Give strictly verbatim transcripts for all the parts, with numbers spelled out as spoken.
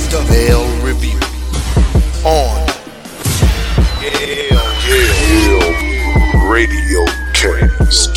The Mail Review on Yale Radio Cast.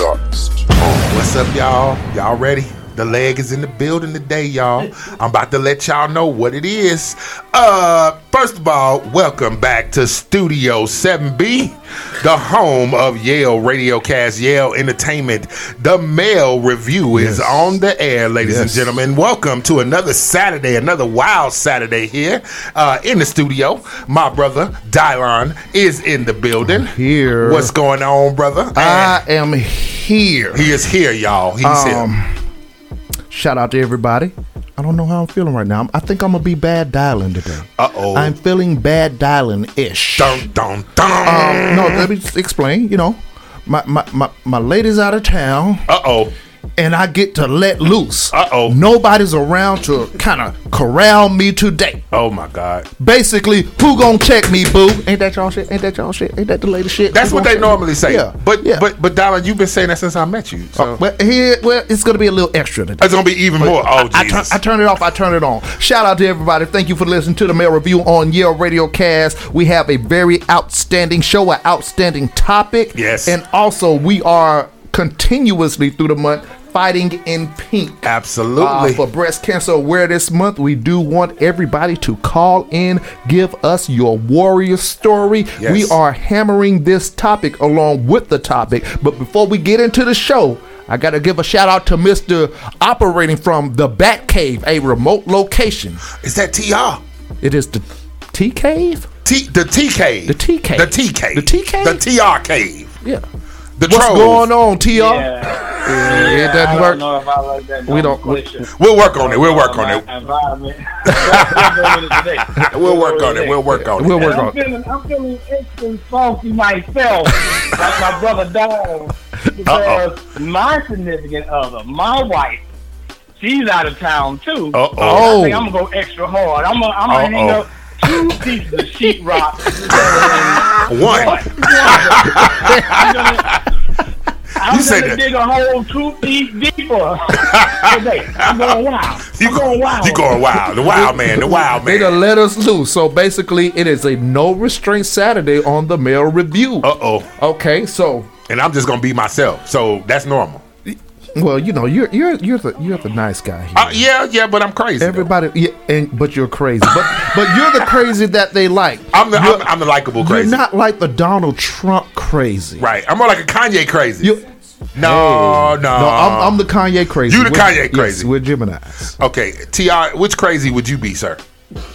What's up, y'all? Y'all ready? The leg is in the building today, y'all. I'm about to let y'all know what it is. Uh, first of all, welcome back to Studio seven B, the home of Yale Radiocast, Yale Entertainment. The Mail Review is Yes. on the air, ladies Yes. and gentlemen. Welcome to another Saturday, another wild Saturday here uh, in the studio. My brother, Dylon, is in the building. Here. What's going on, brother? I am here. He is here, y'all. He's Um, here. Shout out to everybody. I don't know how I'm feeling right now. I think I'm gonna be bad dialing today. Uh-oh. I'm feeling bad dialing-ish. Dun, dun, dun. Um, no, let me just explain. You know, my my my, my lady's out of town. Uh-oh. And I get to let loose. Uh-oh. Nobody's around to kind of corral me today. Oh, my God. Basically, who gonna check me, boo? Ain't that y'all shit? Ain't that y'all shit? Ain't that the latest shit? That's Who what gonna they check me? normally say. Yeah. But, yeah. but, but, Dallin, you've been saying that since I met you. So. Uh, well, here, well, it's gonna be a little extra today. It's going to be even more. Oh, I, I, turn, Jesus. I turn it off. I turn it on. Shout out to everybody. Thank you for listening to the Mail Review on Yale Radio Cast. We have a very outstanding show, an outstanding topic. Yes. And also, we are continuously through the month fighting in pink. Absolutely. Uh, for Breast Cancer Awareness Month, we do want everybody to call in, give us your warrior story. Yes. We are hammering this topic along with the topic. But before we get into the show, I got to give a shout out to Mister operating from the Bat Cave, a remote location. Is that T R? It is the T Cave? T, the T Cave. The T Cave. The T Cave. The T Cave? The T R Cave. Yeah. The What's Trove. going on, T R? Yeah. Yeah, it doesn't I work. don't know if I like that. We don't- we- We'll work on it. We'll work on it. Environment. We'll work on it. We'll work on it. We'll work I'm on it. feeling, I'm feeling extra funky myself, like my brother Don, because my significant other, my wife, she's out of town too. Uh-oh. So I think I'm gonna go extra hard. I'm gonna, I'm gonna hang Uh-oh. up two pieces of sheetrock. One. I'm gonna, I'm You say gonna that. dig a hole two feet deeper today. I'm going wild. You I'm going wild. You going wild. The wild man. The wild They done man. let us loose. So basically, it is a no restraint Saturday on the Mail Review. Uh-oh. Okay, so And I'm just going to be myself. So that's normal. well, you know, you're you're you're the you're the nice guy here. Uh, yeah, yeah, but I'm crazy. though. Everybody, yeah, and but you're crazy. But but you're the crazy that they like. I'm the, You're, I'm, I'm the likable you're crazy. not like the Donald Trump crazy. Right. I'm more like a Kanye crazy. You, no, no. no, I'm, I'm the Kanye crazy. You the We're- Kanye yes, crazy. we're Geminis. Okay, T R, which crazy would you be, sir?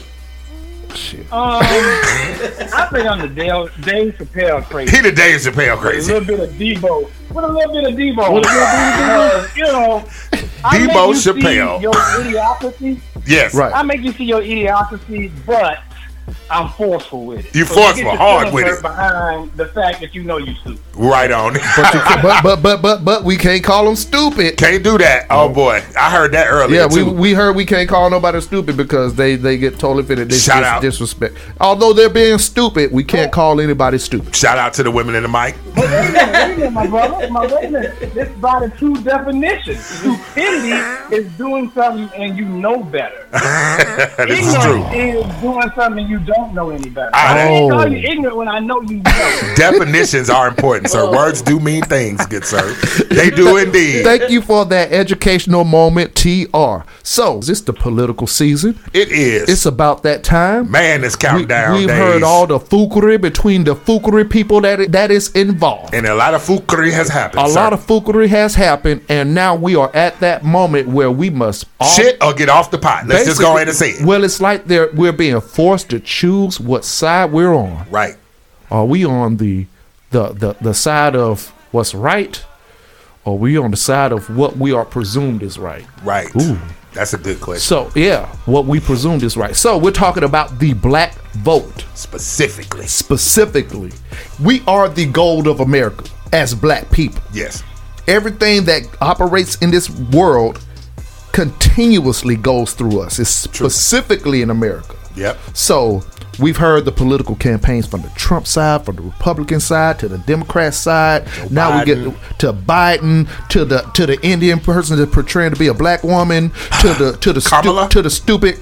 Shit. Um, I think I'm the Dave, Dave Chappelle crazy. He the Dave Chappelle A crazy. little bit of Debo. With a little bit of Debo. Uh, you know, I make Debo you see Chappelle. your idiocracy. Yes. Right. I make you see your idiocracy, but I'm forceful with it. You So forceful, get your hard feelings with hurt it. Behind the fact that you know you stupid. Right on. But, you, but but but but but we can't call them stupid. Can't do that. Oh, boy. I heard that earlier, Yeah, we, too. we heard we can't call nobody stupid because they, they get totally fitted. They Shout dis- out. disrespect. Although they're being stupid, we can't call anybody stupid. Shout out to the women in the mic. But wait a minute, wait a minute, my brother. My, wait a minute. This is by the true definition. Stupidity is doing something and you know better. This is true. Ignorance is doing something you don't know any better. Ah, I that- can't call you ignorant when I know you know. Definitions are important, sir. Words do mean things, good sir. They do indeed. Thank you for that educational moment, T R. So, is this the political season? It is. It's about that time. Man, it's countdown we, We've days. heard all the fookery between the fookery people that that is involved. And a lot of fookery has happened, A sir. lot of fookery has happened, and now we are at that moment where we must all Shit or get off the pot. Let's just go ahead and say it. Well, it's like they're, we're being forced to choose what side we're on. Right. Are we on the the the, the side of what's right, or are we on the side of what we are presumed is right? Right. Ooh. That's a good question. So yeah, what we presumed is right. So we're talking about the black vote Specifically. specifically. We are the gold of America as black people. Yes. Everything that operates in this world continuously goes through us. It's specifically in America. Yep. So we've heard the political campaigns from the Trump side, from the Republican side, to the Democrat side. Joe now we get Biden. to Biden, to the to the Indian person that's portraying to be a black woman, to the to the stu- Kamala? to the stupid to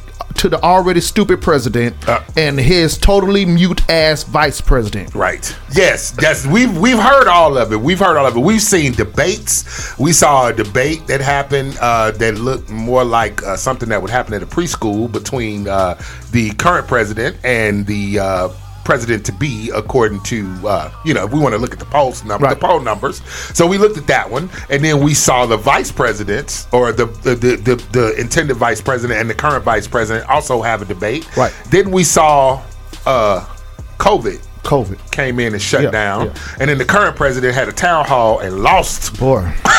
to the already stupid president Uh. and his totally mute ass vice president. Right. Yes. That's we've we've heard all of it. We've heard all of it. We've seen debates. We saw a debate that happened uh, that looked more like uh, something that would happen at a preschool between uh, the current president and the uh, president to be, according to uh, you know, if we want to look at the polls number, Right. the poll numbers. So we looked at that one, and then we saw the vice presidents or the the, the the the intended vice president and the current vice president also have a debate. Right. Then we saw uh, COVID. COVID. Came in and shut Yeah, down, yeah. and then the current president had a town hall and lost, Boy,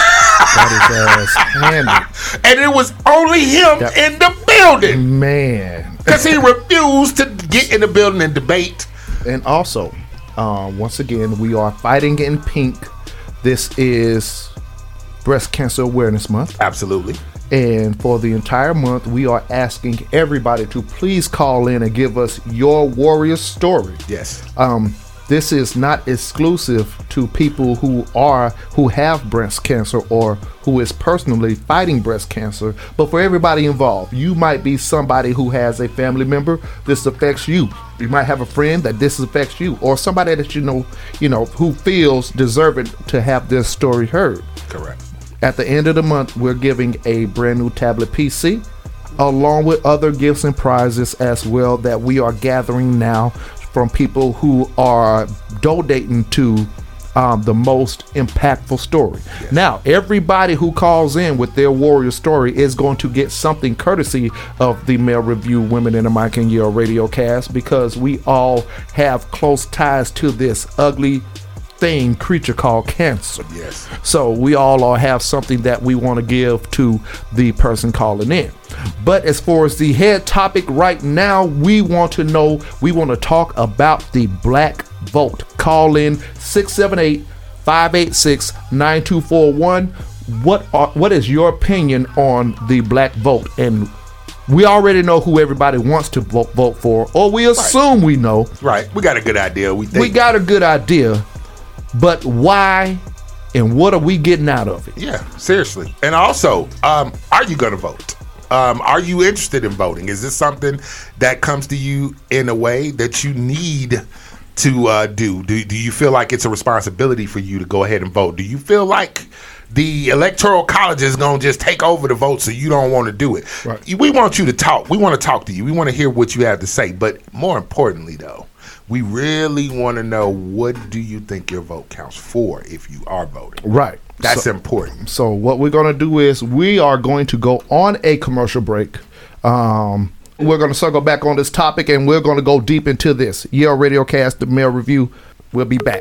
that is ass handed. and it was only him Yep. in the building Man. because he refused to get in the building and debate. And also, um, once again, we are fighting in pink. This is Breast Cancer Awareness Month. Absolutely. And for the entire month, we are asking everybody to please call in and give us your warrior story. Yes. Um, this is not exclusive to people who are who have breast cancer or who is personally fighting breast cancer, but for everybody involved. You might be somebody who has a family member this affects you. You might have a friend that this affects you, or somebody that you know, you know, who feels deserving to have this story heard. Correct. At the end of the month, we're giving a brand new tablet P C, along with other gifts and prizes as well that we are gathering now from people who are donating to um, the most impactful story. Yes. Now, everybody who calls in with their warrior story is going to get something courtesy of the Male Review Women in the Mike and Yell radio cast, because we all have close ties to this ugly thing, creature called cancer. Yes. So we all all have something that we want to give to the person calling in. But as far as the head topic right now, we want to know, we want to talk about the black vote. Call in six seven eight, five eight six, nine two four one. What are, what is your opinion on the black vote? And we already know who everybody wants to vote, vote for, or we assume we know. Right. We got a good idea. We think. We got a good idea. But why and what are we getting out of it? Yeah, seriously. And also, um, are you going to vote? Um, are you interested in voting? Is this something that comes to you in a way that you need to uh, do? do? Do you feel like it's a responsibility for you to go ahead and vote? Do you feel like the Electoral College is going to just take over the vote so you don't want to do it? Right. We want you to talk. We want to talk to you. We want to hear what you have to say. But more importantly, though, we really want to know, what do you think your vote counts for if you are voting? Right. That's so, important. So what we're going to do is we are going to go on a commercial break. Um, we're going to circle back on this topic, and we're going to go deep into this. Yale Radiocast, the Male Review. We'll be back.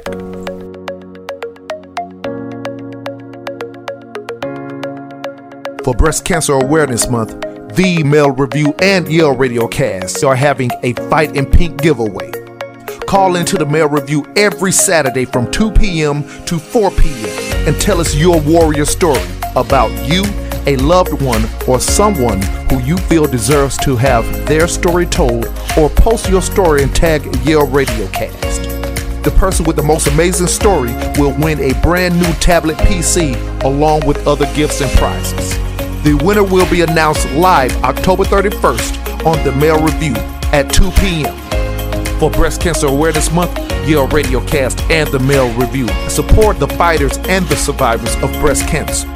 For Breast Cancer Awareness Month, the Male Review and Yale Radiocast are having a Fight in Pink giveaway. Call into the Male Review every Saturday from two p.m. to four p.m. and tell us your warrior story about you, a loved one, or someone who you feel deserves to have their story told, or post your story and tag Yale Radiocast. The person with the most amazing story will win a brand new tablet P C along with other gifts and prizes. The winner will be announced live October thirty-first on the Male Review at two p.m. For Breast Cancer Awareness Month, Yale Radiocast and the Male Review support the fighters and the survivors of breast cancer.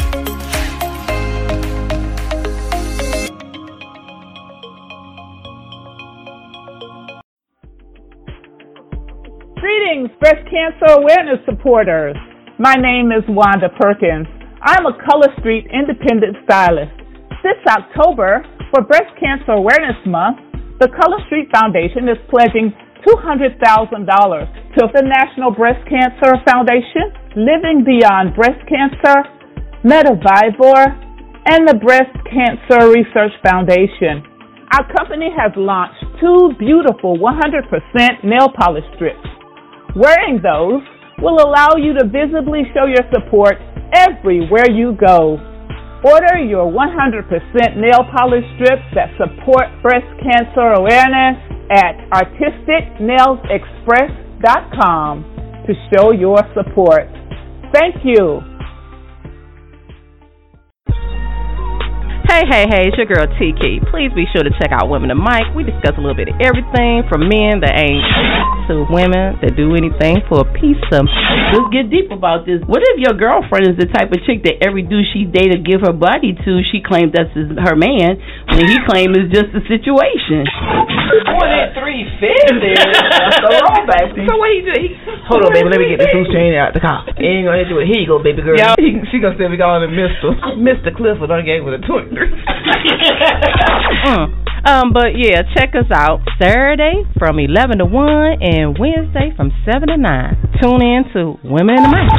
Greetings, breast cancer awareness supporters. My name is Wanda Perkins. I'm a Color Street independent stylist. This October, for Breast Cancer Awareness Month, the Color Street Foundation is pledging two hundred thousand dollars to the National Breast Cancer Foundation, Living Beyond Breast Cancer, Metavivor, and the Breast Cancer Research Foundation. Our company has launched two beautiful one hundred percent nail polish strips. Wearing those will allow you to visibly show your support everywhere you go. Order your one hundred percent nail polish strips that support breast cancer awareness at artistic nails express dot com to show your support. Thank you. Hey, hey, hey, it's your girl Tiki. Please be sure to check out Women and Mike. We discuss a little bit of everything from men that ain't to women that do anything for a piece of. Let's get deep about this. What if your girlfriend is the type of chick that every dude she dated give her body to, she claims that's his, her man, when he claims it's just a situation? Boy, that three fifty there. That's the wrong back. So what he do? He, Hold on, baby. Let me get this loose chain out the car. He ain't gonna do it. Here you go, baby girl. Yo, he, she gonna still be calling him Mister Mister Clifford. I gave with a twenty-three. mm. Um, but yeah, check us out Saturday from eleven to one and Wednesday from seven to nine. Tune in to Women in the Mic.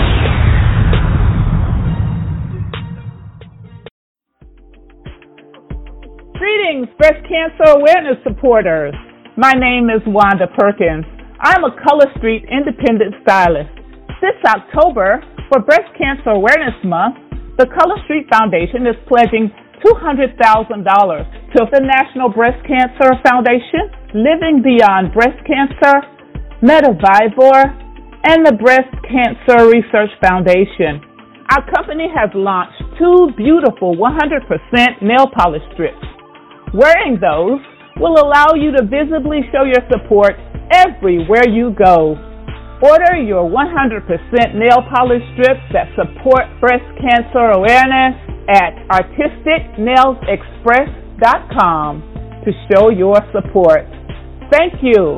Greetings, breast cancer awareness supporters. My name is Wanda Perkins. I'm a Color Street independent stylist. This October, for Breast Cancer Awareness Month, the Color Street Foundation is pledging two hundred thousand dollars to the National Breast Cancer Foundation, Living Beyond Breast Cancer, Medivivor, and the Breast Cancer Research Foundation. Our company has launched two beautiful one hundred percent nail polish strips. Wearing those will allow you to visibly show your support everywhere you go. Order your one hundred percent nail polish strips that support breast cancer awareness at artistic nails express dot com to show your support. Thank you.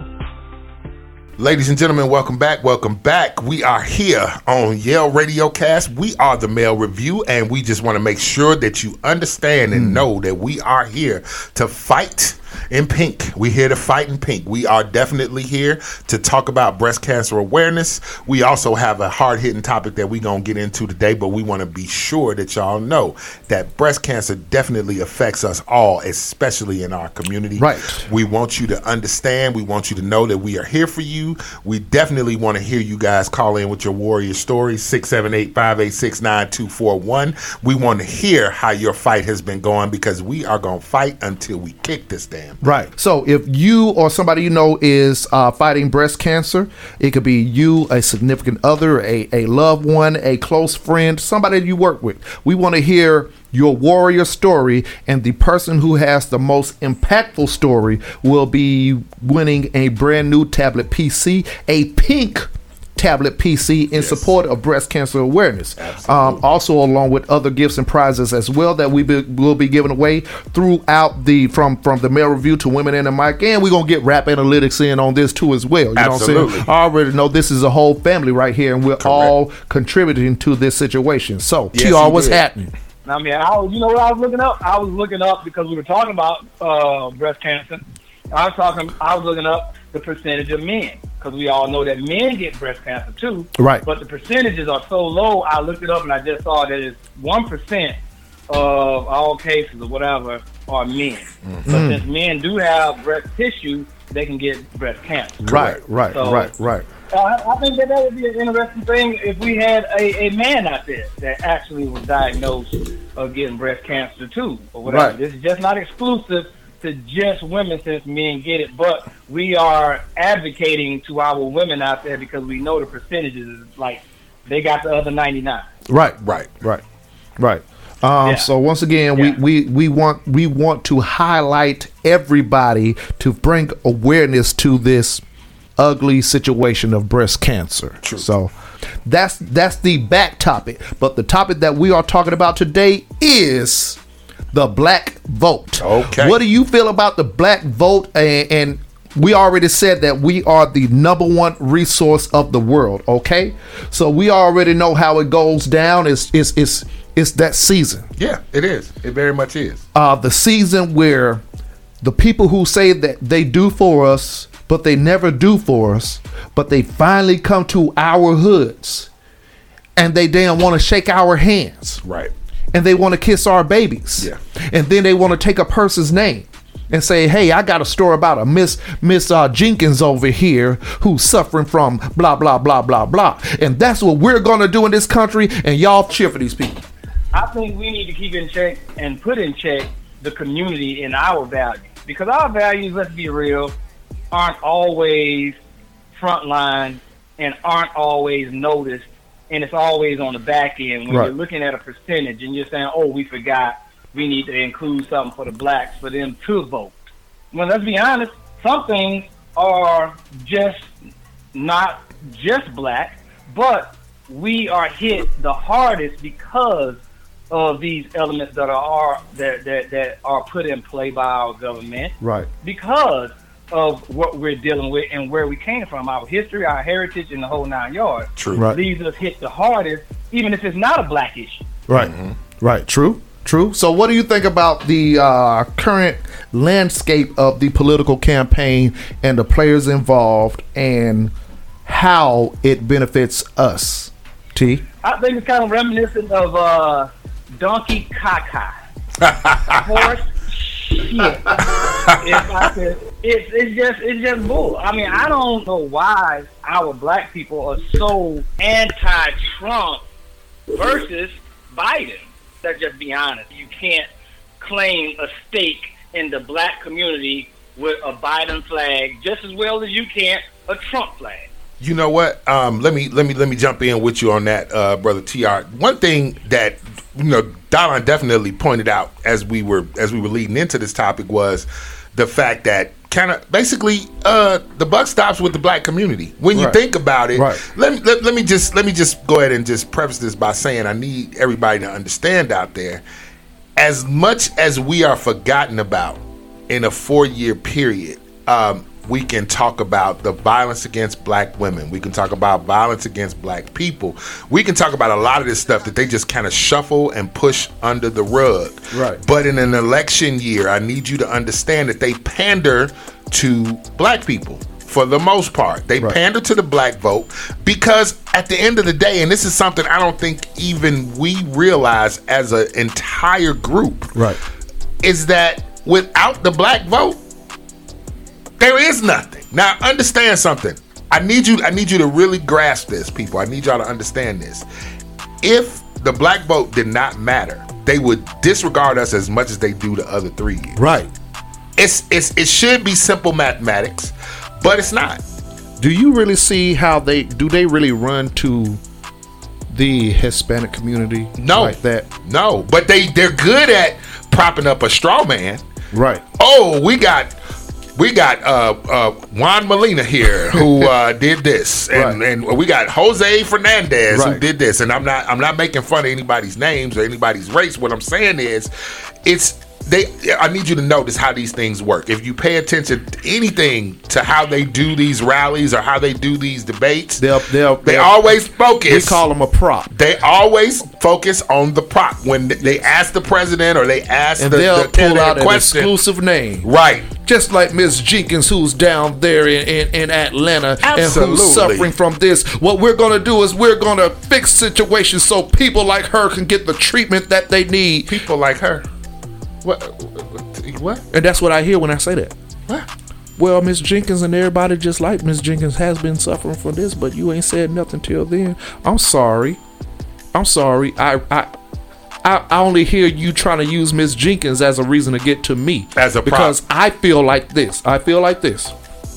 Ladies and gentlemen, welcome back. Welcome back. We are here on Yale Radio Cast. We are the Male Review, and we just want to make sure that you understand and know that we are here to fight in pink. We're here to fight in pink. We are definitely here to talk about breast cancer awareness. We also have a hard-hitting topic that we're going to get into today, but we want to be sure that y'all know that breast cancer definitely affects us all, especially in our community. Right. We want you to understand. We want you to know that we are here for you. We definitely want to hear you guys call in with your warrior stories, six seven eight, five eight six, nine two four one. We want to hear how your fight has been going because we are going to fight until we kick this damn. Right. So if you or somebody you know is uh, fighting breast cancer, it could be you, a significant other, a, a loved one, a close friend, somebody you work with. We want to hear your warrior story, and the person who has the most impactful story will be winning a brand new tablet P C, a pink tablet P C in yes. support of breast cancer awareness. Um, also, along with other gifts and prizes as well that we be, will be giving away throughout the from from the Male Review to Women in the Mic, and we're gonna get Rap Analytics in on this too as well. You Absolutely. know what I'm saying? I already know this is a whole family right here, and we're Correct. all contributing to this situation. So, yes, T R, what's happening? I mean, I was, you know what I was looking up? I was looking up because we were talking about uh, breast cancer. I was talking. I was looking up the percentage of men because we all know that men get breast cancer too. Right. But the percentages are so low. I looked it up and I just saw that it's one percent of all cases or whatever are men. Mm-hmm. But since men do have breast tissue, they can get breast cancer. Right. Right. So, right. Right. Uh, I think that that would be an interesting thing if we had a, a man out there that actually was diagnosed of getting breast cancer too, or whatever. Right. This is just not exclusive to just women since men get it, but we are advocating to our women out there because we know the percentages is like they got the other ninety-nine. Right. Right. Right. Right. Um, yeah. So once again, yeah. we, we, we want we want to highlight everybody to bring awareness to this ugly situation of breast cancer. True. So that's that's the back topic. But the topic that we are talking about today is the black vote. Okay. What do you feel about the black vote? And, and we already said that we are the number one resource of the world. Okay. So we already know how it goes down. It's it's it's it's that season. Yeah, it is. It very much is. Uh, the season where the people who say that they do for us, but they never do for us, but they finally come to our hoods and they damn want to shake our hands. Right. And they want to kiss our babies. Yeah. And then they want to take a person's name and say, hey, I got a story about a Miss Miss uh, Jenkins over here who's suffering from blah, blah, blah, blah, blah. And that's what we're going to do in this country, and y'all cheer for these people. I think we need to keep in check and put in check the community and our values. Because our values, let's be real, aren't always frontline and aren't always noticed, and it's always on the back end when right. you're looking at a percentage and you're saying, oh, we forgot we need to include something for the blacks for them to vote. Well, let's be honest, some things are just not just black, but we are hit the hardest because of these elements that are that, that that are put in play by our government, right? Because of what we're dealing with and where we came from, our history, our heritage, and the whole nine yards. True. Right. Leaves us hit the hardest, even if it's not a black issue. Right. Mm-hmm. Right. True. True. So, what do you think about the uh, current landscape of the political campaign and the players involved, and how it benefits us? T. I think it's kind of reminiscent of uh, Donkey Kaka. Horse shit. If I could, it's it's just it's just bull. I mean, I don't know why our black people are so anti-Trump versus Biden. Let's just be honest. You can't claim a stake in the black community with a Biden flag just as well as you can a Trump flag. You know what? Um, let me let me let me jump in with you on that, uh, brother T R. One thing that you know, Dallin definitely pointed out as we were as we were leading into this topic was the fact that kind of basically uh, the buck stops with the black community. When you Right. think about it, Right. let, me, let let me just let me just go ahead and just preface this by saying I need everybody to understand out there, as much as we are forgotten about in a four-year period. Um, we can talk about the violence against black women. We can talk about violence against black people. We can talk about a lot of this stuff that they just kind of shuffle and push under the rug. Right. But in an election year, I need you to understand that they pander to black people for the most part. They Right. pander to the black vote because at the end of the day, and this is something I don't think even we realize as an entire group, Right. is that without the black vote, there is nothing. Now, understand something. I need you. I need you to really grasp this, people. I need y'all to understand this. If the black vote did not matter, they would disregard us as much as they do the other three years. Right. It's it's it should be simple mathematics, but it's not. Do you really see how they do? They really run to the Hispanic community? No, like that. No, but they they're good at propping up a straw man. Right. Oh, we got. We got uh, uh, Juan Molina here who uh, did this, and, Right. and we got Jose Fernandez who Right. did this. And I'm not I'm not making fun of anybody's names or anybody's race. What I'm saying is, it's they. I need you to notice how these things work. If you pay attention to anything to how they do these rallies or how they do these debates, They'll they'll they they'll- always focus. We call them a prop, They always focus on the prop when they ask the president or they ask and the, they'll the pull candidate out a an question. exclusive name. Right. Just like Miss Jenkins, who's down there in, in, in Atlanta and Absolutely. who's suffering from this. What we're going to do is we're going to fix situations so people like her can get the treatment that they need. People like her. What? What? And that's what I hear when I say that. What? Well, Miss Jenkins and everybody just like Miss Jenkins has been suffering from this, but you ain't said nothing till then. I'm sorry. I'm sorry. I I I, I only hear you trying to use Miss Jenkins as a reason to get to me. As a prop. because I feel like this. I feel like this.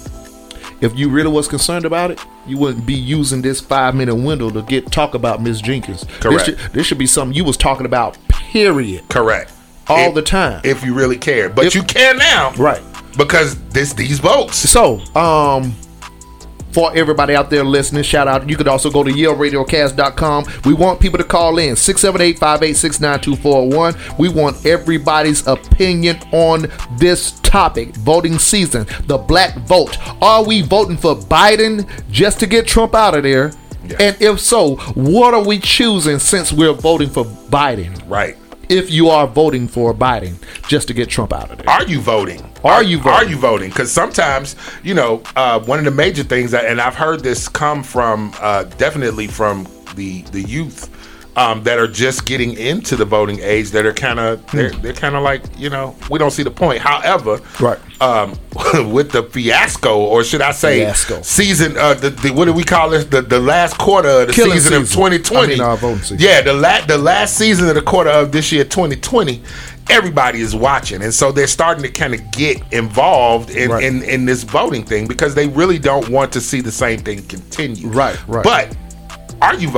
If you really was concerned about it, you wouldn't be using this five minute window to get talk about Miss Jenkins. Correct. This should, this should be something you was talking about. Period. Correct. All If- the time. If you really care, but If- you care now, Right. Because this these votes. So, um, for everybody out there listening, shout out. You could also go to yale radio cast dot com. We want people to call in six seven eight, five eight six, nine two four one. We want everybody's opinion on this topic. Voting season, the black vote. Are we voting for Biden just to get Trump out of there? Yeah. And if so, what are we choosing since we're voting for Biden? Right. If you are voting for Biden just to get Trump out of there. Are you voting? Are you voting? Are you voting? Because sometimes, you know, uh, one of the major things, that, and I've heard this come from uh, definitely from the the youth um, that are just getting into the voting age, that are kind of they're, they're kind of like, you know, we don't see the point. However, Right. um, with the fiasco, or should I say, Fiasco. season, uh, the, the what do we call it? The the last quarter of the Killing season, of season. twenty twenty. I mean, our voting season. Yeah, the la- the last season of the quarter of this year, twenty twenty. Everybody is watching, and so they're starting to kind of get involved in, Right. in in this voting thing because they really don't want to see the same thing continue. Right, right. But are you voting?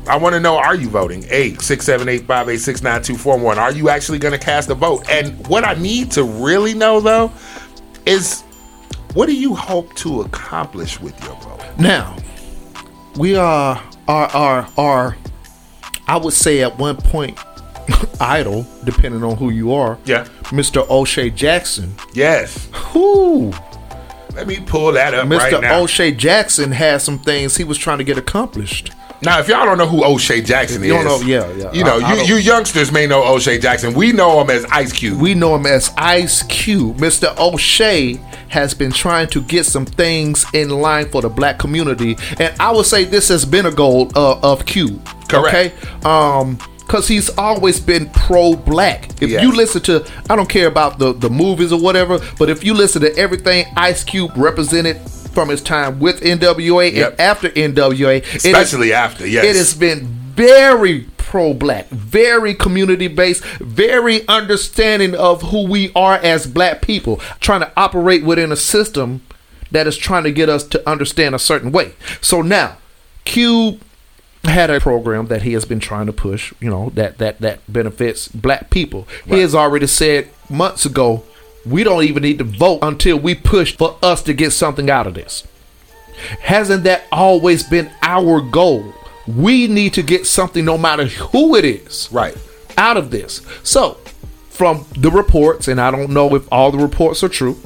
I want to know, are you voting? eight six seven eight five eight six nine two four one. Are you actually going to cast a vote? And what I need to really know, though, is what do you hope to accomplish with your vote? Now, we are, are, are, are, I would say at one point, idol, depending on who you are. Yeah. Mister O'Shea Jackson. Yes. Whoo. Let me pull that up Mister right now. O'Shea Jackson had some things he was trying to get accomplished. Now, if y'all don't know who O'Shea Jackson you is, don't know, yeah, yeah. you know, I, I you, you youngsters may know O'Shea Jackson. We know him as Ice Cube. We know him as Ice Cube. Mister O'Shea has been trying to get some things in line for the black community, and I would say this has been a goal uh, of Cube. Correct. Okay, um, because he's always been pro-black. If Yes. you listen to, I don't care about the the movies or whatever, but if you listen to everything Ice Cube represented from his time with N W A Yep. and after N W A, Especially it is, after, yes. it has been very pro-black, very community-based, very understanding of who we are as black people, trying to operate within a system that is trying to get us to understand a certain way. So now, Cube had a program that he has been trying to push, you know, that that that benefits black people. Right. He has already said months ago, we don't even need to vote until we push for us to get something out of this. Hasn't that always been our goal? We need to get something, no matter who it is, Right. out of this. So, from the reports, and I don't know if all the reports are true,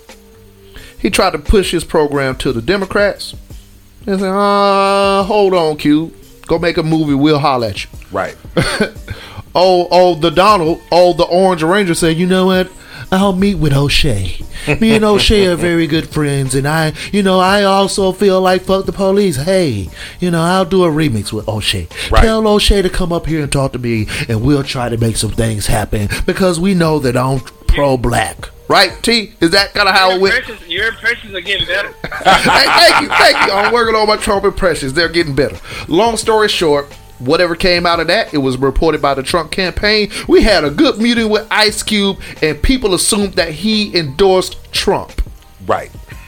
he tried to push his program to the Democrats. They said, uh, hold on, Q. Go make a movie, we'll holler at you. Right. Oh, oh, the Donald, oh, the Orange Ranger said, you know what? I'll meet with O'Shea. Me and O'Shea are very good friends, and I, you know, I also feel like fuck the police. Hey, you know, I'll do a remix with O'Shea. Right. Tell O'Shea to come up here and talk to me, and we'll try to make some things happen because we know that I'm pro-black. Right, T? Is that kind of how Your it went? impressions, your impressions are getting better. Hey, thank you, thank you. I'm working on my Trump impressions. They're getting better. Long story short, whatever came out of that, it was reported by the Trump campaign. We had a good meeting with Ice Cube, and people assumed that he endorsed Trump. Right.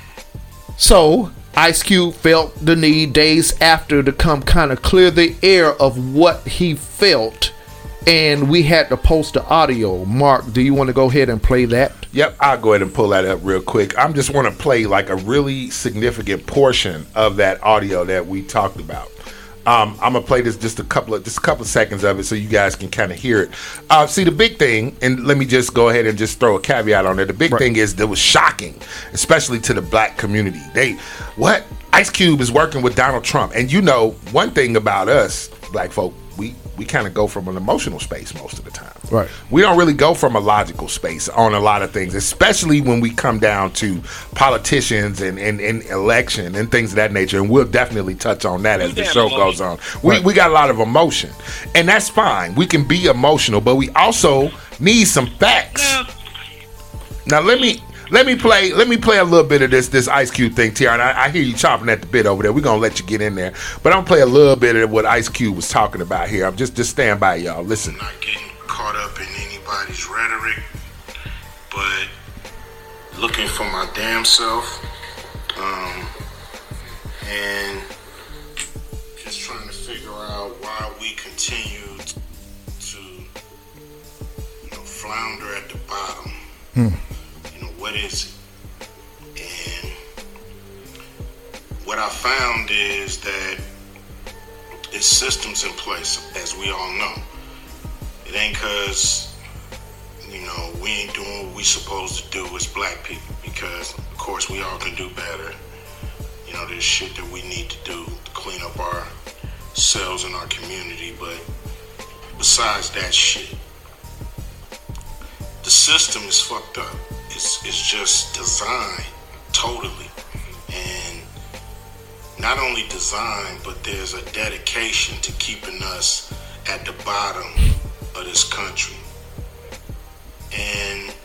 So Ice Cube felt the need days after to come kind of clear the air of what he felt, and we had to post the audio. Mark, do you want to go ahead and play that? Yep, I'll go ahead and pull that up real quick. I'm just want to play like a really significant portion of that audio that we talked about. Um, I'm gonna play this just a couple of just a couple of seconds of it so you guys can kind of hear it. Uh, see, the big thing, and let me just go ahead and just throw a caveat on there. The big Right. thing is that was shocking, especially to the black community. They what Ice Cube is working with Donald Trump, and you know one thing about us black folk, we we kind of go from an emotional space most of the time. Right. We don't really go from a logical space on a lot of things, especially when we come down to politicians and, and, and election and things of that nature. And we'll definitely touch on that as the Damn show emotion. goes on. We, Right. we got a lot of emotion, and that's fine. We can be emotional, but we also need some facts. Now, Now let me let me play let me play a little bit of this this Ice Cube thing, T R. And I, I hear you chomping at the bit over there. We're gonna let you get in there, but I'm gonna play a little bit of what Ice Cube was talking about here. I'm just just stand by, y'all. Listen. Not getting caught up in anybody's rhetoric, but looking for my damn self, um, and just trying to figure out why we continue to, you know, flounder at the bottom. You know, what is it? And what I found is that it's systems in place, as we all know. It ain't cause, you know, we ain't doing what we supposed to do as black people, because of course we all can do better. You know, there's shit that we need to do to clean up ourselves and our community, but besides that shit, the system is fucked up. It's, it's just designed totally. And not only designed, but there's a dedication to keeping us at the bottom of this country. And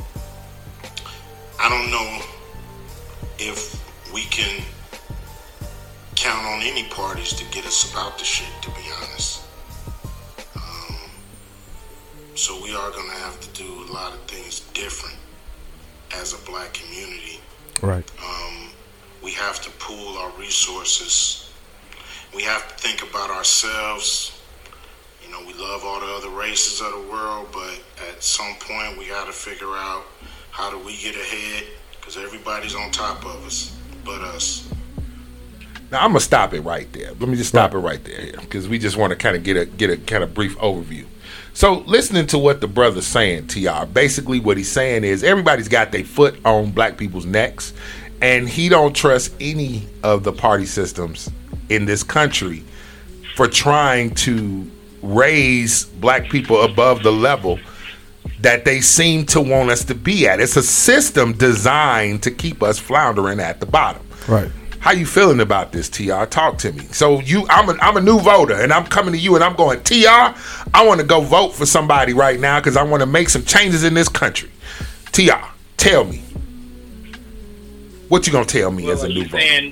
I don't know if we can count on any parties to get us about the shit, to be honest. Um, so we are gonna have to do a lot of things different as a black community. Right. Um, we have to pool our resources, we have to think about ourselves. You know, we love all the other races of the world, but at some point we got to figure out how do we get ahead, because everybody's on top of us but us. Now I'm gonna stop it right there. Let me just stop right. it right there, because we just want to kind of get a get a kind of brief overview. So, listening to what the brother's saying, T R, basically what he's saying is everybody's got their foot on black people's necks, and he don't trust any of the party systems in this country for trying to raise black people above the level that they seem to want us to be at. It's a system designed to keep us floundering at the bottom. Right. How you feeling about this, T R? Talk to me. So you, I'm a, I'm a new voter, and I'm coming to you, and I'm going, T R, I want to go vote for somebody right now because I want to make some changes in this country. T R, tell me. What you gonna tell me well, as a new voter? Saying,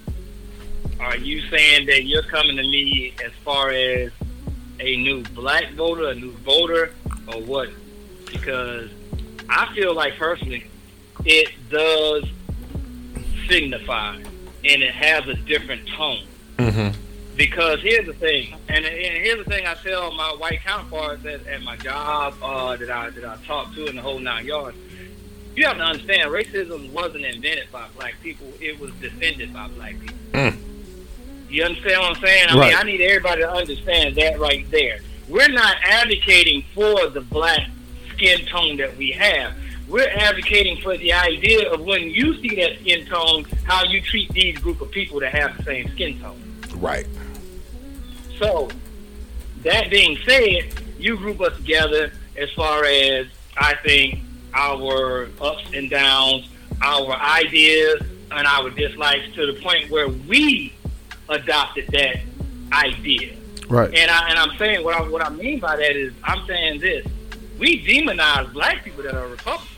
are you saying that you're coming to me as far as a new black voter, a new voter, or what? Because I feel like personally, it does signify. And it has a different tone. Mm-hmm. Because here's the thing, and, and here's the thing I tell my white counterparts at, at my job uh, that I that I talk to in the whole nine yards. You have to understand, racism wasn't invented by black people; it was defended by black people. Mm. You understand what I'm saying? I Right. mean, I need everybody to understand that right there. We're not advocating for the black skin tone that we have. We're advocating for the idea of when you see that skin tone, how you treat these group of people that have the same skin tone. Right. So, that being said, you group us together as far as, I think, our ups and downs, our ideas, and our dislikes to the point where we adopted that idea. Right. And, I, and I'm saying, what I, what I mean by that is, I'm saying this. We demonize black people that are Republicans.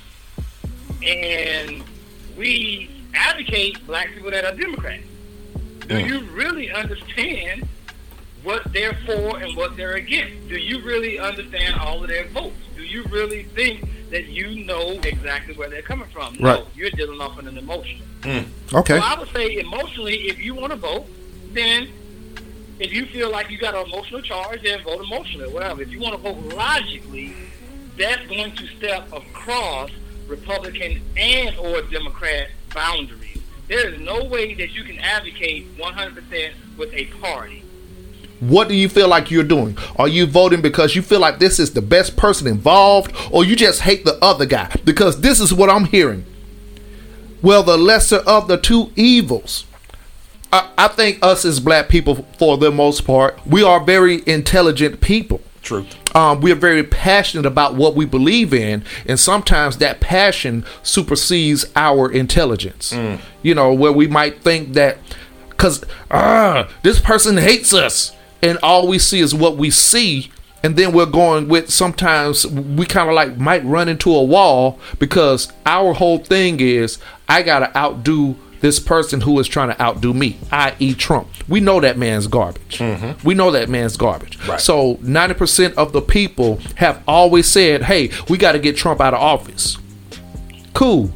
And we advocate black people that are Democrats. Do Mm. you really understand what they're for and what they're against? Do you really understand all of their votes? Do you really think that you know exactly where they're coming from? No, Right. you're dealing off in an emotion. Mm. Okay. So I would say emotionally, if you want to vote, then if you feel like you got an emotional charge, then vote emotionally or whatever. If you want to vote logically, that's going to step across Republican and or Democrat boundaries. There is no way that you can advocate one hundred percent with a party. What do you feel like you're doing? Are you voting because you feel like this is the best person involved, or you just hate the other guy? Because this is what I'm hearing. Well, the lesser of the two evils. I, I think us as black people, for the most part, we are very intelligent people. True. Um, we're very passionate about what we believe in, and sometimes that passion supersedes our intelligence. Mm. You know, where we might think that because ah, this person hates us, and all we see is what we see, and then we're going with, sometimes we kind of like might run into a wall because our whole thing is, I gotta outdo this person who is trying to outdo me, that is. Trump. We know that man's garbage. Mm-hmm. We know that man's garbage. Right. So ninety percent of the people have always said, hey, we got to get Trump out of office. Cool.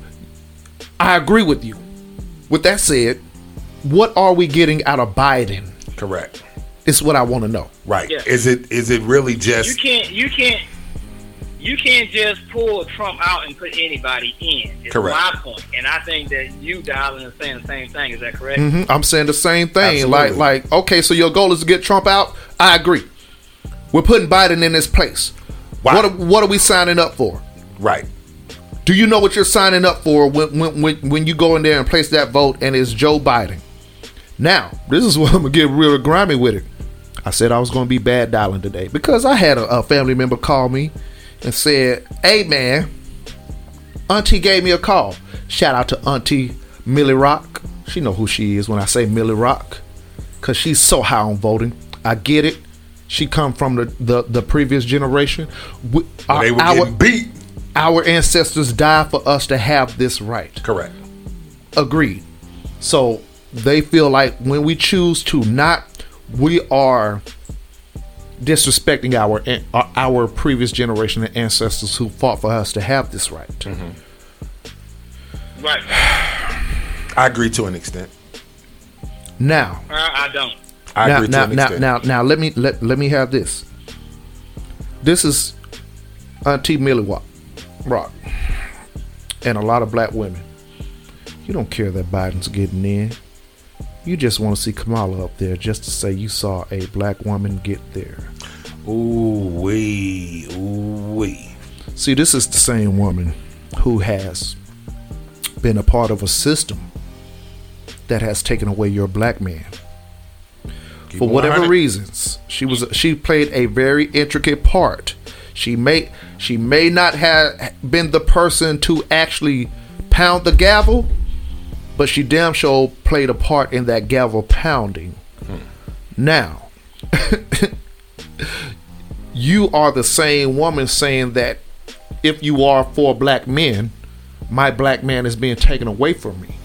I agree with you. With that said, what are we getting out of Biden? Correct. Is what I want to know. Right. Yeah. Is it is it really just You can't you can't you can't just pull Trump out and put anybody in. It's Correct. my point. And I think that you, Darling, are saying the same thing. Is that correct? Mm-hmm. I'm saying the same thing. Absolutely. Like, like, okay, so your goal is to get Trump out. I agree. We're putting Biden in his place. Wow. What are, what are we signing up for? right? Do you know what you're signing up for when, when when when you go in there and place that vote and it's Joe Biden? Now, this is what I'm gonna get real grimy with it. I said I was gonna be bad dialing today because I had a, a family member call me and said, "Hey man, Auntie gave me a call." Shout out to Auntie Millie Rock. She know who she is when I say Millie Rock, cause she's so high on voting. I get it. She come from the the, the previous generation. We, Well, they were our, getting beat. Our ancestors died for us to have this right. Correct. Agreed. So they feel like when we choose to not, we are disrespecting our our previous generation and ancestors who fought for us to have this right. Mm-hmm. Right. I agree to an extent. Now, I, I don't. I now, agree to now, an now, extent. now, now, let me let let me have this. This is Auntie Millie Rock, Rock, and a lot of black women. You don't care that Biden's getting in. You just want to see Kamala up there just to say you saw a black woman get there. Ooh wee, ooh wee. See, this is the same woman who has been a part of a system that has taken away your black man. Keep For it whatever one hundred. reasons, she was she played a very intricate part. She may she may not have been the person to actually pound the gavel, but she damn sure played a part in that gavel pounding. Hmm. Now, you are the same woman saying that if you are for black men, my black man is being taken away from me.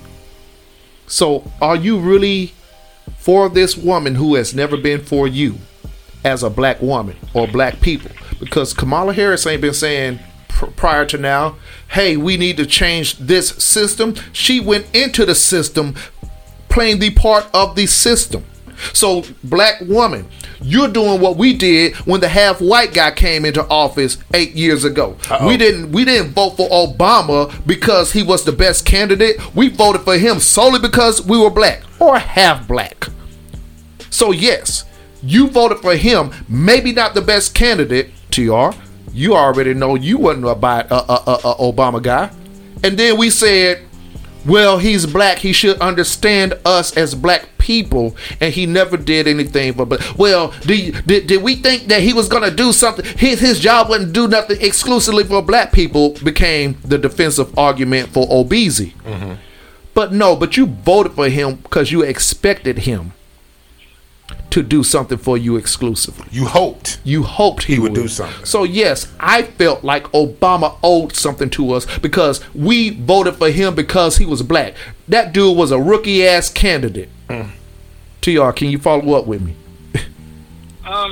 So are you really for this woman who has never been for you as a black woman or black people? Because Kamala Harris ain't been saying pr- prior to now, hey, we need to change this system. She went into the system playing the part of the system. So, black woman, you're doing what we did when the half white guy came into office eight years ago. Uh-oh. We didn't we didn't vote for Obama because he was the best candidate. We voted for him solely because we were black or half black. So yes, you voted for him, maybe not the best candidate, T R. You already know you wasn't a, a, a, a Obama guy. And then we said, well, he's black. He should understand us as black people, and he never did anything for. But well, did, did did we think that he was gonna do something? His his job wasn't do nothing exclusively for black people. Became the defensive argument for Obeezy. Mm-hmm. But no, but you voted for him because you expected him to do something for you exclusively. You hoped. You hoped he, he would would do something. So yes, I felt like Obama owed something to us because we voted for him because he was black. That dude was a rookie ass candidate. Mm. T R, can you follow up with me? Um,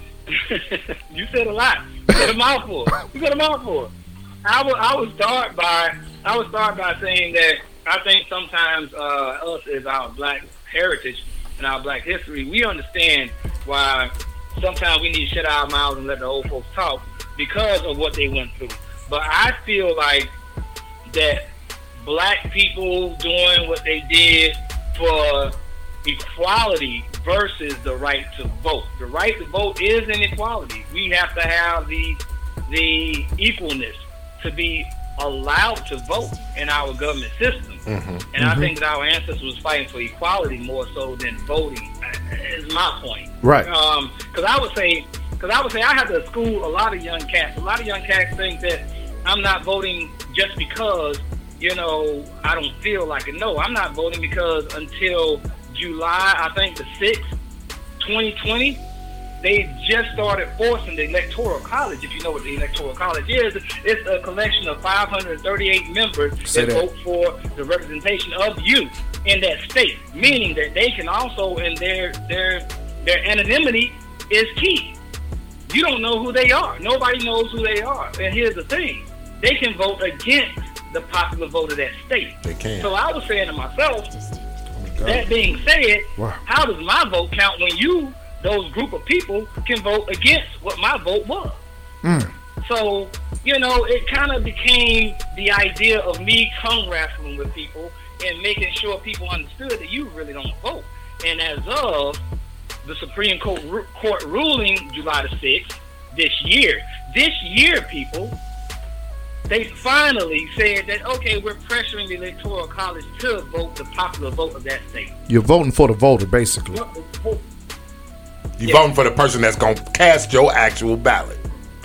you said a lot. You said a mouthful. You said a mouthful. I would I would start by I would start by saying that I think sometimes uh, us as our black heritage and our black history, we understand why sometimes we need to shut our mouths and let the old folks talk because of what they went through. But I feel like that black people doing what they did for equality versus the right to vote. The right to vote is an equality. We have to have the the equalness to be allowed to vote in our government system. Mm-hmm. And mm-hmm. I think that our ancestors was fighting for equality more so than voting. Is my point. Right. Um, because I would say, because I would say, I have to school a lot of young cats. A lot of young cats think that I'm not voting just because, you know, I don't feel like it. No, I'm not voting because until July, I think the sixth, twenty twenty. They just started forcing the Electoral College. If you know what the Electoral College is, it's a collection of five hundred thirty-eight members that, that vote for the representation of you in that state. Meaning that they can also, in their their their anonymity is key. You don't know who they are. Nobody knows who they are. And here's the thing: they can vote against the popular vote of that state. They can. So I was saying to myself, oh that being said, wow. How does my vote count when you? Those group of people can vote against what my vote was. Mm. So, you know, it kind of became the idea of me tongue wrestling with people and making sure people understood that you really don't vote. And as of the Supreme Court, Court ruling July the sixth this year, this year, people, they finally said that, okay, we're pressuring the Electoral College to vote the popular vote of that state. You're voting for the voter, basically. You're yeah. voting for the person that's going to cast your actual ballot.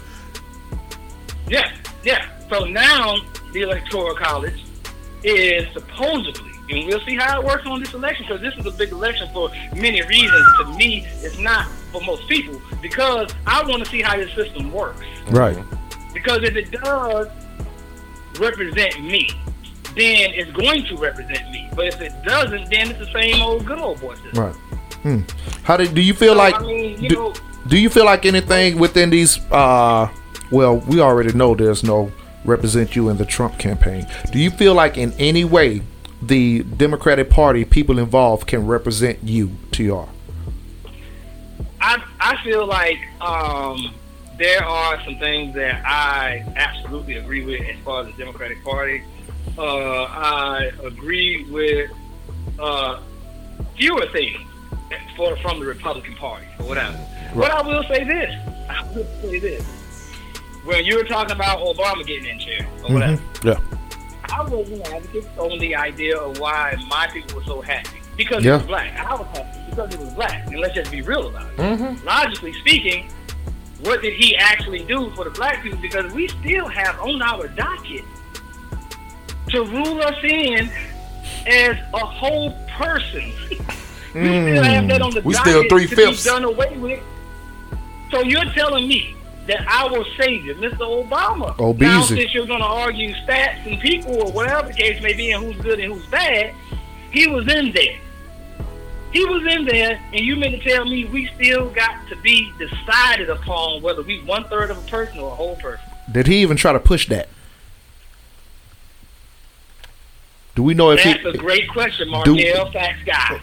Yeah, yeah. So now the Electoral College is supposedly, and we'll see how it works on this election, because this is a big election for many reasons. To me, it's not for most people, because I want to see how this system works. Right. Because if it does represent me, then it's going to represent me. But if it doesn't, then it's the same old good old boy system. Right. Hmm. How do, do you feel so, like? I mean, you do, know, do you feel like anything within these? Uh, well, we already know there's no represent you in the Trump campaign. Do you feel like in any way the Democratic Party people involved can represent you, T R? I feel like um, there are some things that I absolutely agree with as far as the Democratic Party. Uh, I agree with uh, fewer things for from the Republican Party or whatever. Right. But I will say this. I will say this. When you were talking about Obama getting in chair or whatever, mm-hmm. yeah. I wasn't an advocate on the idea of why my people were so happy. Because yeah. it was black. I was happy because it was black. And let's just be real about it. Mm-hmm. Logically speaking, what did he actually do for the black people? Because we still have on our docket to rule us in as a whole person. we mm. still have that on the we docket still three to fifths. be done away with. So you're telling me that our savior, Mister Obama, oh, now since you're going to argue stats and people or whatever the case may be and who's good and who's bad, he was in there. He was in there, and you meant to tell me we still got to be decided upon whether we one third of a person or a whole person. Did he even try to push that? Do we know if That's he, a great question, Markel, facts guy.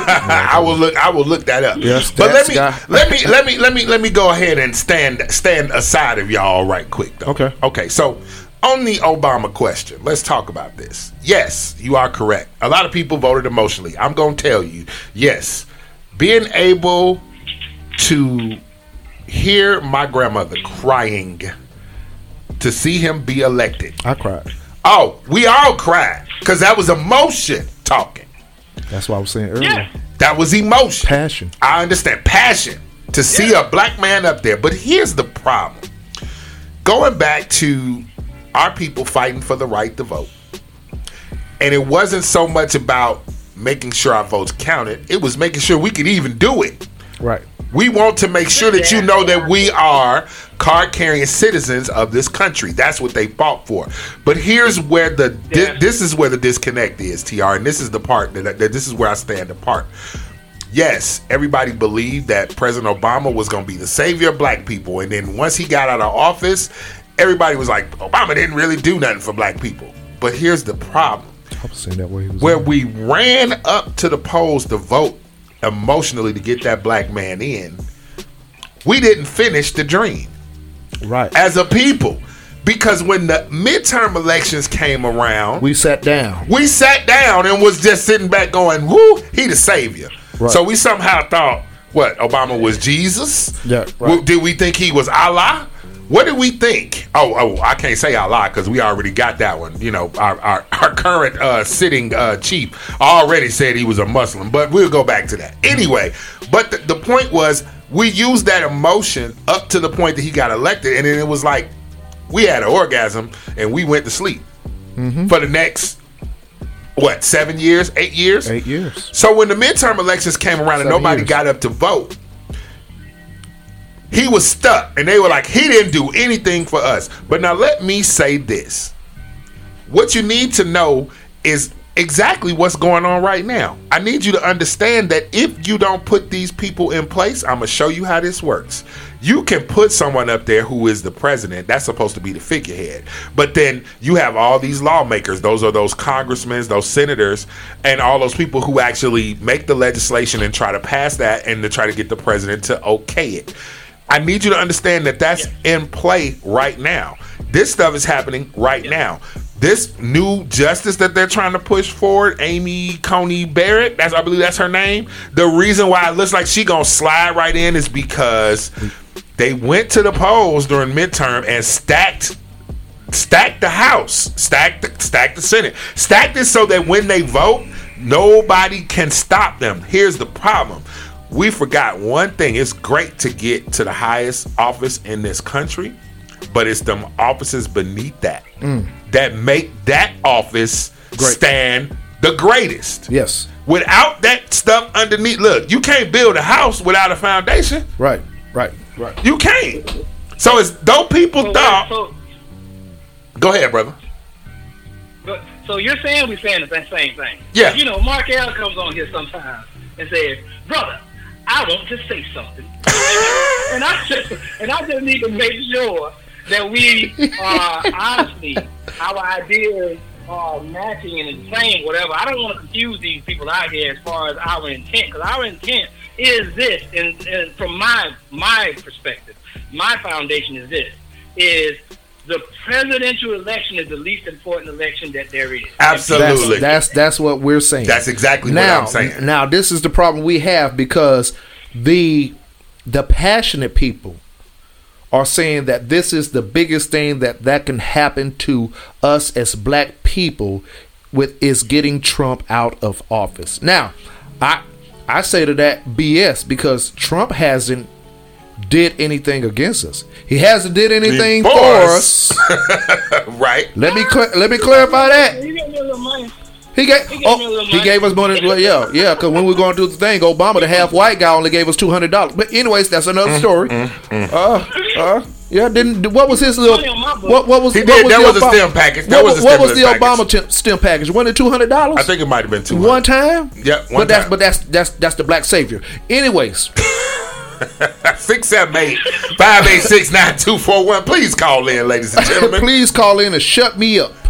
I will look. I will look that up. Yes, but let me guy. let me let me let me let me go ahead and stand stand aside of y'all right quick though. Okay. Okay. So on the Obama question, let's talk about this. Yes, you are correct. A lot of people voted emotionally. I'm going to tell you, yes, being able to hear my grandmother crying to see him be elected. I cried. Oh, we all cried because that was emotion talking. That's what I was saying earlier. Yeah. That was emotion. Passion. I understand. Passion to see Yeah. a black man up there. But here's the problem. Going back to our people fighting for the right to vote. And it wasn't so much about making sure our votes counted. It was making sure we could even do it. Right. We want to make sure that you know that we are card-carrying citizens of this country. That's what they fought for. But here's where the di- this is where the disconnect is, T R, and this is the part that, that this is where I stand apart. Yes, everybody believed that President Obama was going to be the savior of black people, and then once he got out of office, everybody was like, Obama didn't really do nothing for black people. But here's the problem. I was saying that way. He was Where on. we ran up to the polls to vote emotionally to get that black man in, we didn't finish the dream. Right. As a people. Because when the midterm elections came around, we sat down. We sat down and was just sitting back going, woo, he the savior. Right. So we somehow thought, what, Obama was Jesus? Yeah. Right. W- Did we think he was Allah? What did we think? Oh, oh, I can't say Allah because we already got that one. You know, our our, our current uh, sitting uh, chief already said he was a Muslim, but we'll go back to that. Anyway, but the, the point was we used that emotion up to the point that he got elected, and then it was like we had an orgasm and we went to sleep mm-hmm. for the next, what, seven years, eight years? Eight years. So when the midterm elections came around and Seven nobody years. got up to vote, he was stuck, and they were like, he didn't do anything for us. But now let me say this. What you need to know is exactly what's going on right now. I need you to understand that if you don't put these people in place, I'm going to show you how this works. You can put someone up there who is the president. That's supposed to be the figurehead. But then you have all these lawmakers. Those are those congressmen, those senators, and all those people who actually make the legislation and try to pass that and to try to get the president to okay it. I need you to understand that that's in play right now. This stuff is happening right now. This new justice that they're trying to push forward, Amy Coney Barrett, that's I believe that's her name. The reason why it looks like she gonna slide right in is because they went to the polls during midterm and stacked stacked the House, stacked the, stacked the Senate, stacked it so that when they vote, nobody can stop them. Here's the problem. We forgot one thing. It's great to get to the highest office in this country, but it's them offices beneath that mm. that make that office Great. stand the greatest. Yes. Without that stuff underneath, look, you can't build a house without a foundation. Right. Right. Right. You can't. So it's though people So, thought. so, Go ahead, brother. but, so you're saying we're saying the same thing. Yeah. You know, Mark L comes on here sometimes and says, brother, I want to say something. and I just and I just need to make sure that we are honestly our ideas are matching and the same, whatever. I don't want to confuse these people out here as far as our intent, because our intent is this, and, and from my my perspective, my foundation is this: is the presidential election is the least important election that there is. Absolutely. That's that's, that's what we're saying. That's exactly now, what I'm saying. Now, this is the problem we have because the the passionate people are saying that this is the biggest thing that that can happen to us as black people with is getting Trump out of office. Now, I I say to that B S because Trump hasn't did anything against us. He hasn't did anything for, for us. Right. Let me cl- let me clarify that. He gave me a little money. He gave, He gave oh, me a little he money. gave us money. Well, yeah, yeah. Because when we were going to do the thing, Obama, the half white guy, only gave us two hundred dollars. But anyways, that's another story. Mm, mm, mm. Uh, uh, yeah. Didn't what was his little? Money on my book. What what was? He what did. was That the was a Obama- stem package. That What, was a what was the stimulus Obama package. t- stem package? Wasn't it two hundred dollars? I think it might have been two. One time. Yeah, one but that's time. but that's that's that's the black savior. Anyways. Six seven eight five eight six nine two four one. Please call in, ladies and gentlemen. Please call in and shut me up.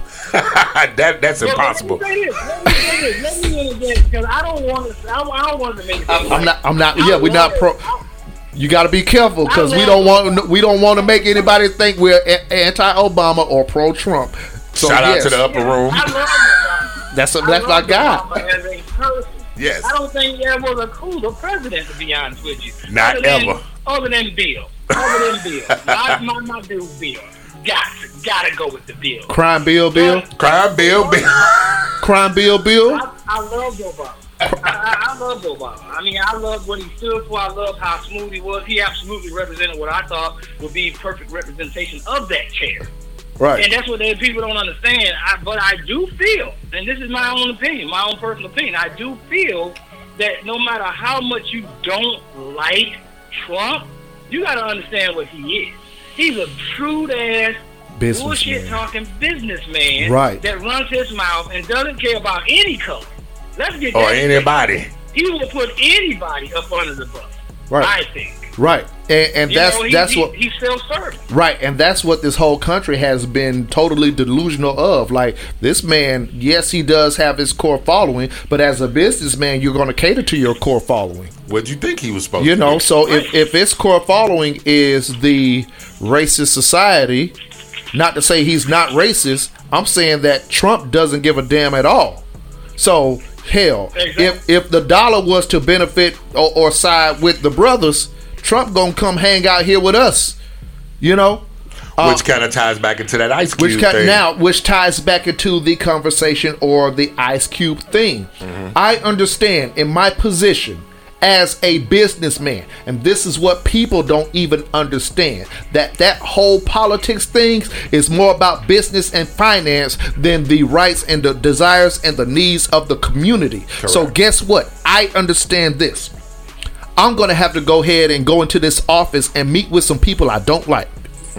that that's impossible. Let me say this. Let me say this. Let me interject because I don't want to. I, I don't want to make. It I'm not. I'm not. I Yeah, we're not love pro. it. I- You got to be careful because we I don't love want we don't want to make anybody think we're a- anti-Obama or pro-Trump. So Shout yes, out to the upper room. I love Obama. That's a, I that's my love guy. Obama as a person. Yes. I don't think there was a cooler president, to be honest with you. Not other than, ever. Other than Bill. Other than Bill. my, my, my dude, Bill. Got to, gotta go with the Bill. Crime Bill, Bill, Crime Bill, Bill. Crime Bill, Bill. I, I love Obama. I, I, I love Obama. I mean, I love what he stood for. I love how smooth he was. He absolutely represented what I thought would be perfect representation of that chair. Right. And that's what they, people don't understand. I, but I do feel, and this is my own opinion, my own personal opinion, I do feel that no matter how much you don't like Trump, you got to understand what he is. He's a shrewd-ass, Businessman. bullshit-talking businessman Right. that runs his mouth and doesn't care about any color. Let's get Or that straight. anybody. He will put anybody up under the bus, Right. I think. Right. And, and You that's know, he, that's he, what he's self-serving. right. And that's what this whole country has been totally delusional of. Like this man, yes, he does have his core following, but as a businessman, you're going to cater to your core following. What'd you think he was supposed You to know, be? so if, if its core following is the racist society, not to say he's not racist, I'm saying that Trump doesn't give a damn at all. So, hell, Exactly. if if the dollar was to benefit or, or side with the brothers, Trump gonna come hang out here with us. You know? Uh, Which kind of ties back into that Ice Cube which ca- thing. now, which ties back into the conversation or the Ice Cube thing. Mm-hmm. I understand in my position as a businessman, and this is what people don't even understand, that that whole politics thing is more about business and finance than the rights and the desires and the needs of the community. So guess what? I understand this. I'm going to have to go ahead and go into this office and meet with some people I don't like.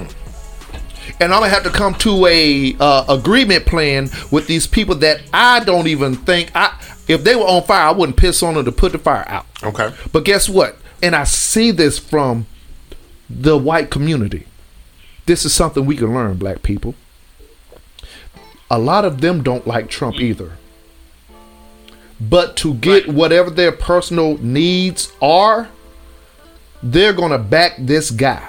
And I'm gonna have to come to a uh, agreement plan with these people that I don't even think I. If they were on fire, I wouldn't piss on them to put the fire out. Okay. But guess what? And I see this from the white community. This is something we can learn, black people. A lot of them don't like Trump either. But to get whatever their personal needs are, they're gonna back this guy.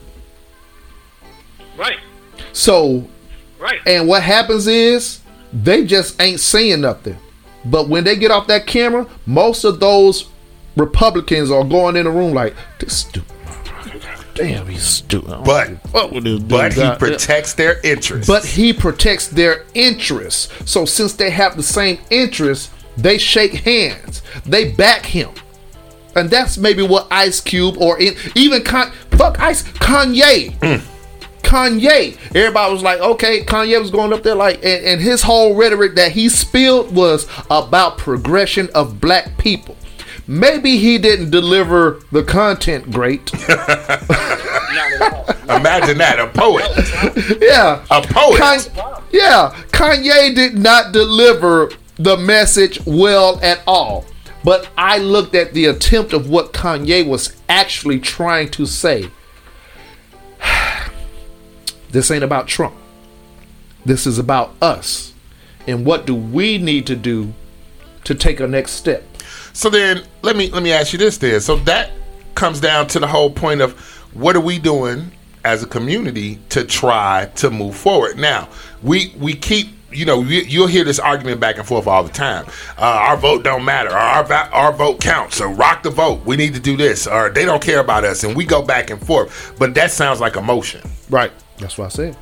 Right. So, Right. and what happens is they just ain't saying nothing. But when they get off that camera, most of those Republicans are going in the room like, this stupid. Damn, he's stupid. But, What would this dude but he got? protects their interests. But he protects their interests. So since they have the same interests, they shake hands. They back him. And that's maybe what Ice Cube or in, even Con, fuck Ice Kanye. Mm. Kanye. Everybody was like, okay, Kanye was going up there like, and, and his whole rhetoric that he spilled was about progression of black people. Maybe he didn't deliver the content great. Imagine that, a poet. Yeah. A poet. Kan- yeah. Kanye did not deliver the message well at all. But I looked at the attempt of what Kanye was actually trying to say. This ain't about Trump. This is about us. And what do we need to do to take a next step? So then let me let me ask you this then. So that comes down to the whole point of what are we doing as a community to try to move forward. Now, we we keep, you know, you, you'll hear this argument back and forth all the time. Uh, our vote don't matter. Our, our our vote counts. So rock the vote. We need to do this. Or they don't care about us. And we go back and forth. But that sounds like emotion. Right. That's what I said.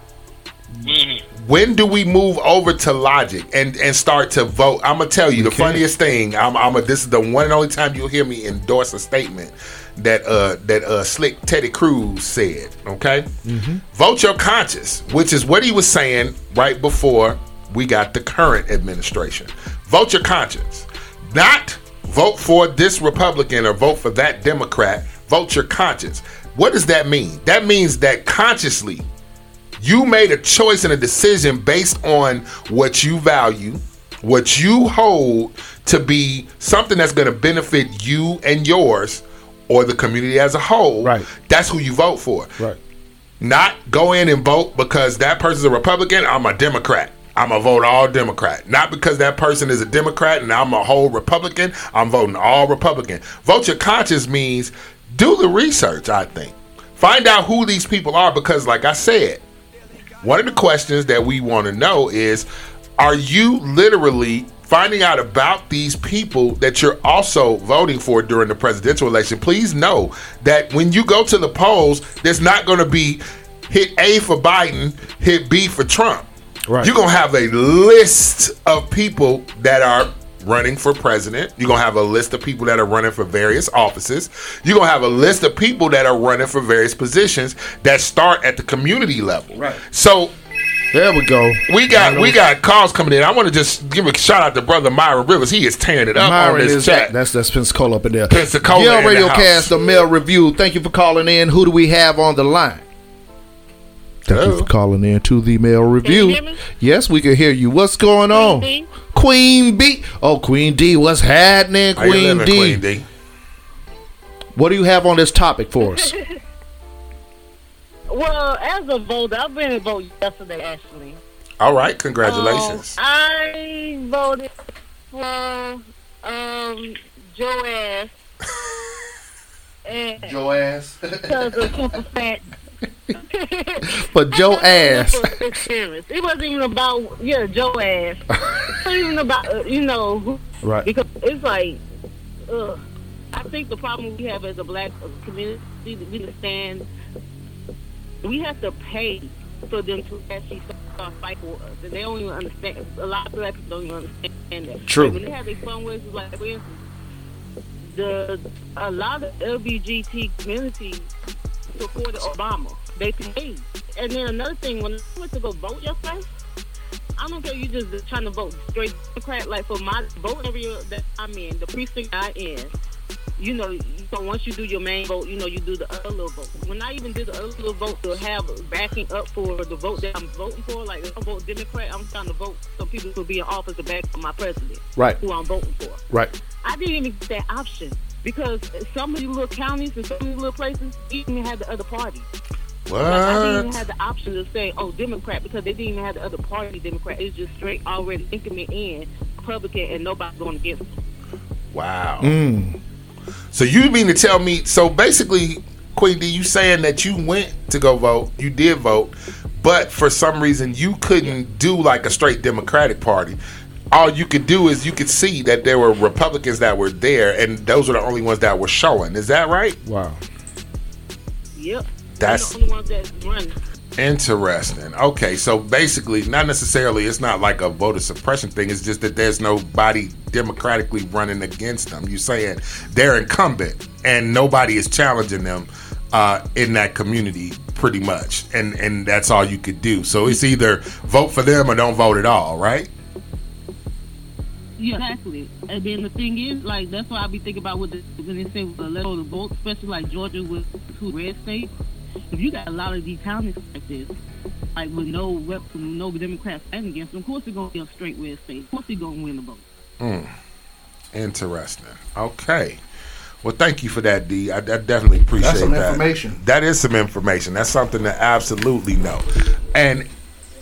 When do we move over to logic and, and start to vote? I'm gonna tell you the funniest thing. I'm, I'm a, this is the one and only time you'll hear me endorse a statement that uh, that uh, slick Teddy Cruz said. Okay, mm-hmm. Vote your conscience, which is what he was saying right before we got the current administration. Vote your conscience, not vote for this Republican or vote for that Democrat. Vote your conscience. What does that mean? That means that consciously you made a choice and a decision based on what you value, what you hold to be something that's going to benefit you and yours or the community as a whole. Right. That's who you vote for. Right. Not go in and vote because that person's a Republican, I'm a Democrat. I'm going to vote all Democrat. Not because that person is a Democrat and I'm a whole Republican, I'm voting all Republican. Vote your conscience means do the research, I think. Find out who these people are because, like I said, one of the questions that we want to know is, are you literally finding out about these people that you're also voting for during the presidential election? Please know that when you go to the polls, there's not going to be hit A for Biden, hit B for Trump. Right. You're going to have a list of people that are running for president. You're going to have a list of people that are running for various offices. You're going to have a list of people that are running for various positions that start at the community level. Right. So there we go. We got we got calls coming in. I want to just give a shout out to brother Myron Rivers. He is tearing it up Myron on this is, chat. That's that's Pensacola up in there. Pensacola Yale in the Radio house. Cast, the Mail Review. Thank you for calling in. Who do we have on the line? Thank Hello. you for calling in to the Mail Review. Can you hear me? Yes, we can hear you. What's going on? Queen D? Queen B. Oh, Queen D. What's happening, How you Queen living, D? Queen D? What do you have on this topic for us? Well, as a voter, I've been a vote yesterday, actually. All right, congratulations. Um, I voted for um, Joe Ass. And Joe Ass. because of simple fact. For Joe Ass. Experience. It wasn't even about, yeah, Joe Ass. It wasn't even about, uh, you know, who- Right. because it's like, ugh. I think the problem we have as a black community, we understand, we have to pay for them to actually start fighting for us. And they don't even understand. A lot of black people don't even understand that. True. Like when they have their fundraisers, like for instance, the a lot of L G B T community supported Obama. They paid. And then another thing, when I went to go vote yesterday, I don't care, you just trying to vote straight Democrat. Like for my vote area that I'm in, the precinct I'm in, you know, so once you do your main vote, you know, you do the other little vote. When I even did the other little vote to have backing up for the vote that I'm voting for, like if I vote Democrat, I'm trying to vote so people could be in office to back up my president, Right. who I'm voting for. Right. I didn't even get that option because some of these little counties and some of these little places didn't even have the other party. What? Like, I didn't even have the option to say, oh, Democrat, because they didn't even have the other party Democrat. It's just straight already thinking me in Republican and nobody's going against them. Wow. Mm. So you mean to tell me, so basically, Queen D, you saying that you went to go vote, you did vote, but for some reason you couldn't do like a straight Democratic Party. All you could do is you could see that there were Republicans that were there, and those were the only ones that were showing. Is that right? Wow. Yep. That's They're the only ones that's running. interesting. Okay, so basically, not necessarily, it's not like a voter suppression thing. It's just that there's nobody democratically running against them. You're saying they're incumbent, and nobody is challenging them uh, in that community, pretty much. And and that's all you could do. So it's either vote for them or don't vote at all, right? Yeah, exactly. And then the thing is, like, that's why I be thinking about what the, when they say the level of the vote, especially like Georgia with two red states. If you got a lot of these counties like this, like with no rep, no Democrats standing against them, of course they're gonna be a straight red state. Of course they're gonna win the vote. Mm. Interesting. Okay. Well, thank you for that, D. I, I definitely appreciate That's some that. information. That is some information. That's something to absolutely know. And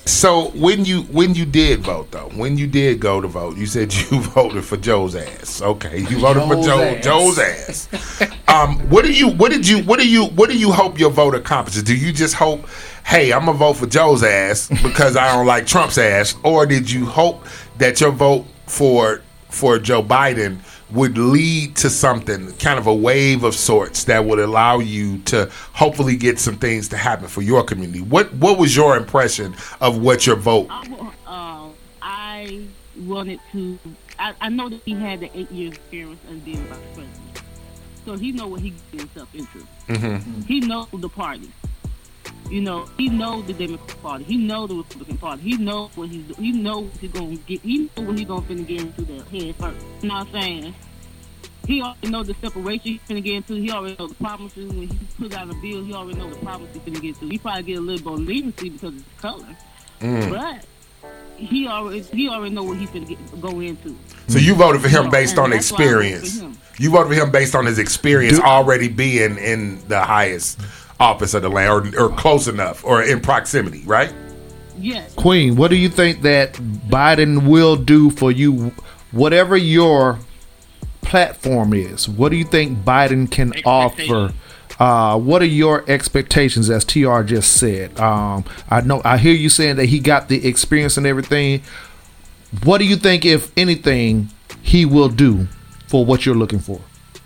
So when you when you did vote though, when you did go to vote, you said you voted for Joe's ass. Okay, you voted for Joe's Joe ass. Joe's ass. um, what do you what did you what do you what do you hope your vote accomplishes? Do you just hope, hey, I'm gonna vote for Joe's ass because I don't like Trump's ass, or did you hope that your vote for for Joe Biden would lead to something, kind of a wave of sorts that would allow you to hopefully get some things to happen for your community? What what was your impression of what your vote? Uh, I wanted to. I, I know that he had the eight years experience as being vice president, so he know what he gets himself into. Mm-hmm. He knows the party. You know, he knows the Democratic Party. He knows the Republican Party. He knows what he's do- He knows what he's gonna get. He knows what he's gonna finna get into the head first. You know what I'm saying? He already know the separation he's finna get into. He already know the promises. When he put out a bill, he already know the promises he's finna get into. He probably get a little more leniency because of his color, Mm. but he already he already know what he's finna get, go into. So you voted for him So, based and on that's why I voted experience. for him. You voted for him based on his experience Do- already being in the highest office of the land, or, or close enough, or in proximity, right? Yes. Queen, what do you think that Biden will do for you? Whatever your platform is, what do you think Biden can offer? Uh, what are your expectations, as T R just said? Um, I know I hear you saying that he got the experience and everything. What do you think, if anything, he will do for what you're looking for?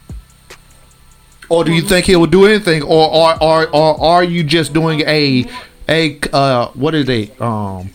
Or do you think he will do anything, or or or, or are you just doing a a uh, what is it? Um,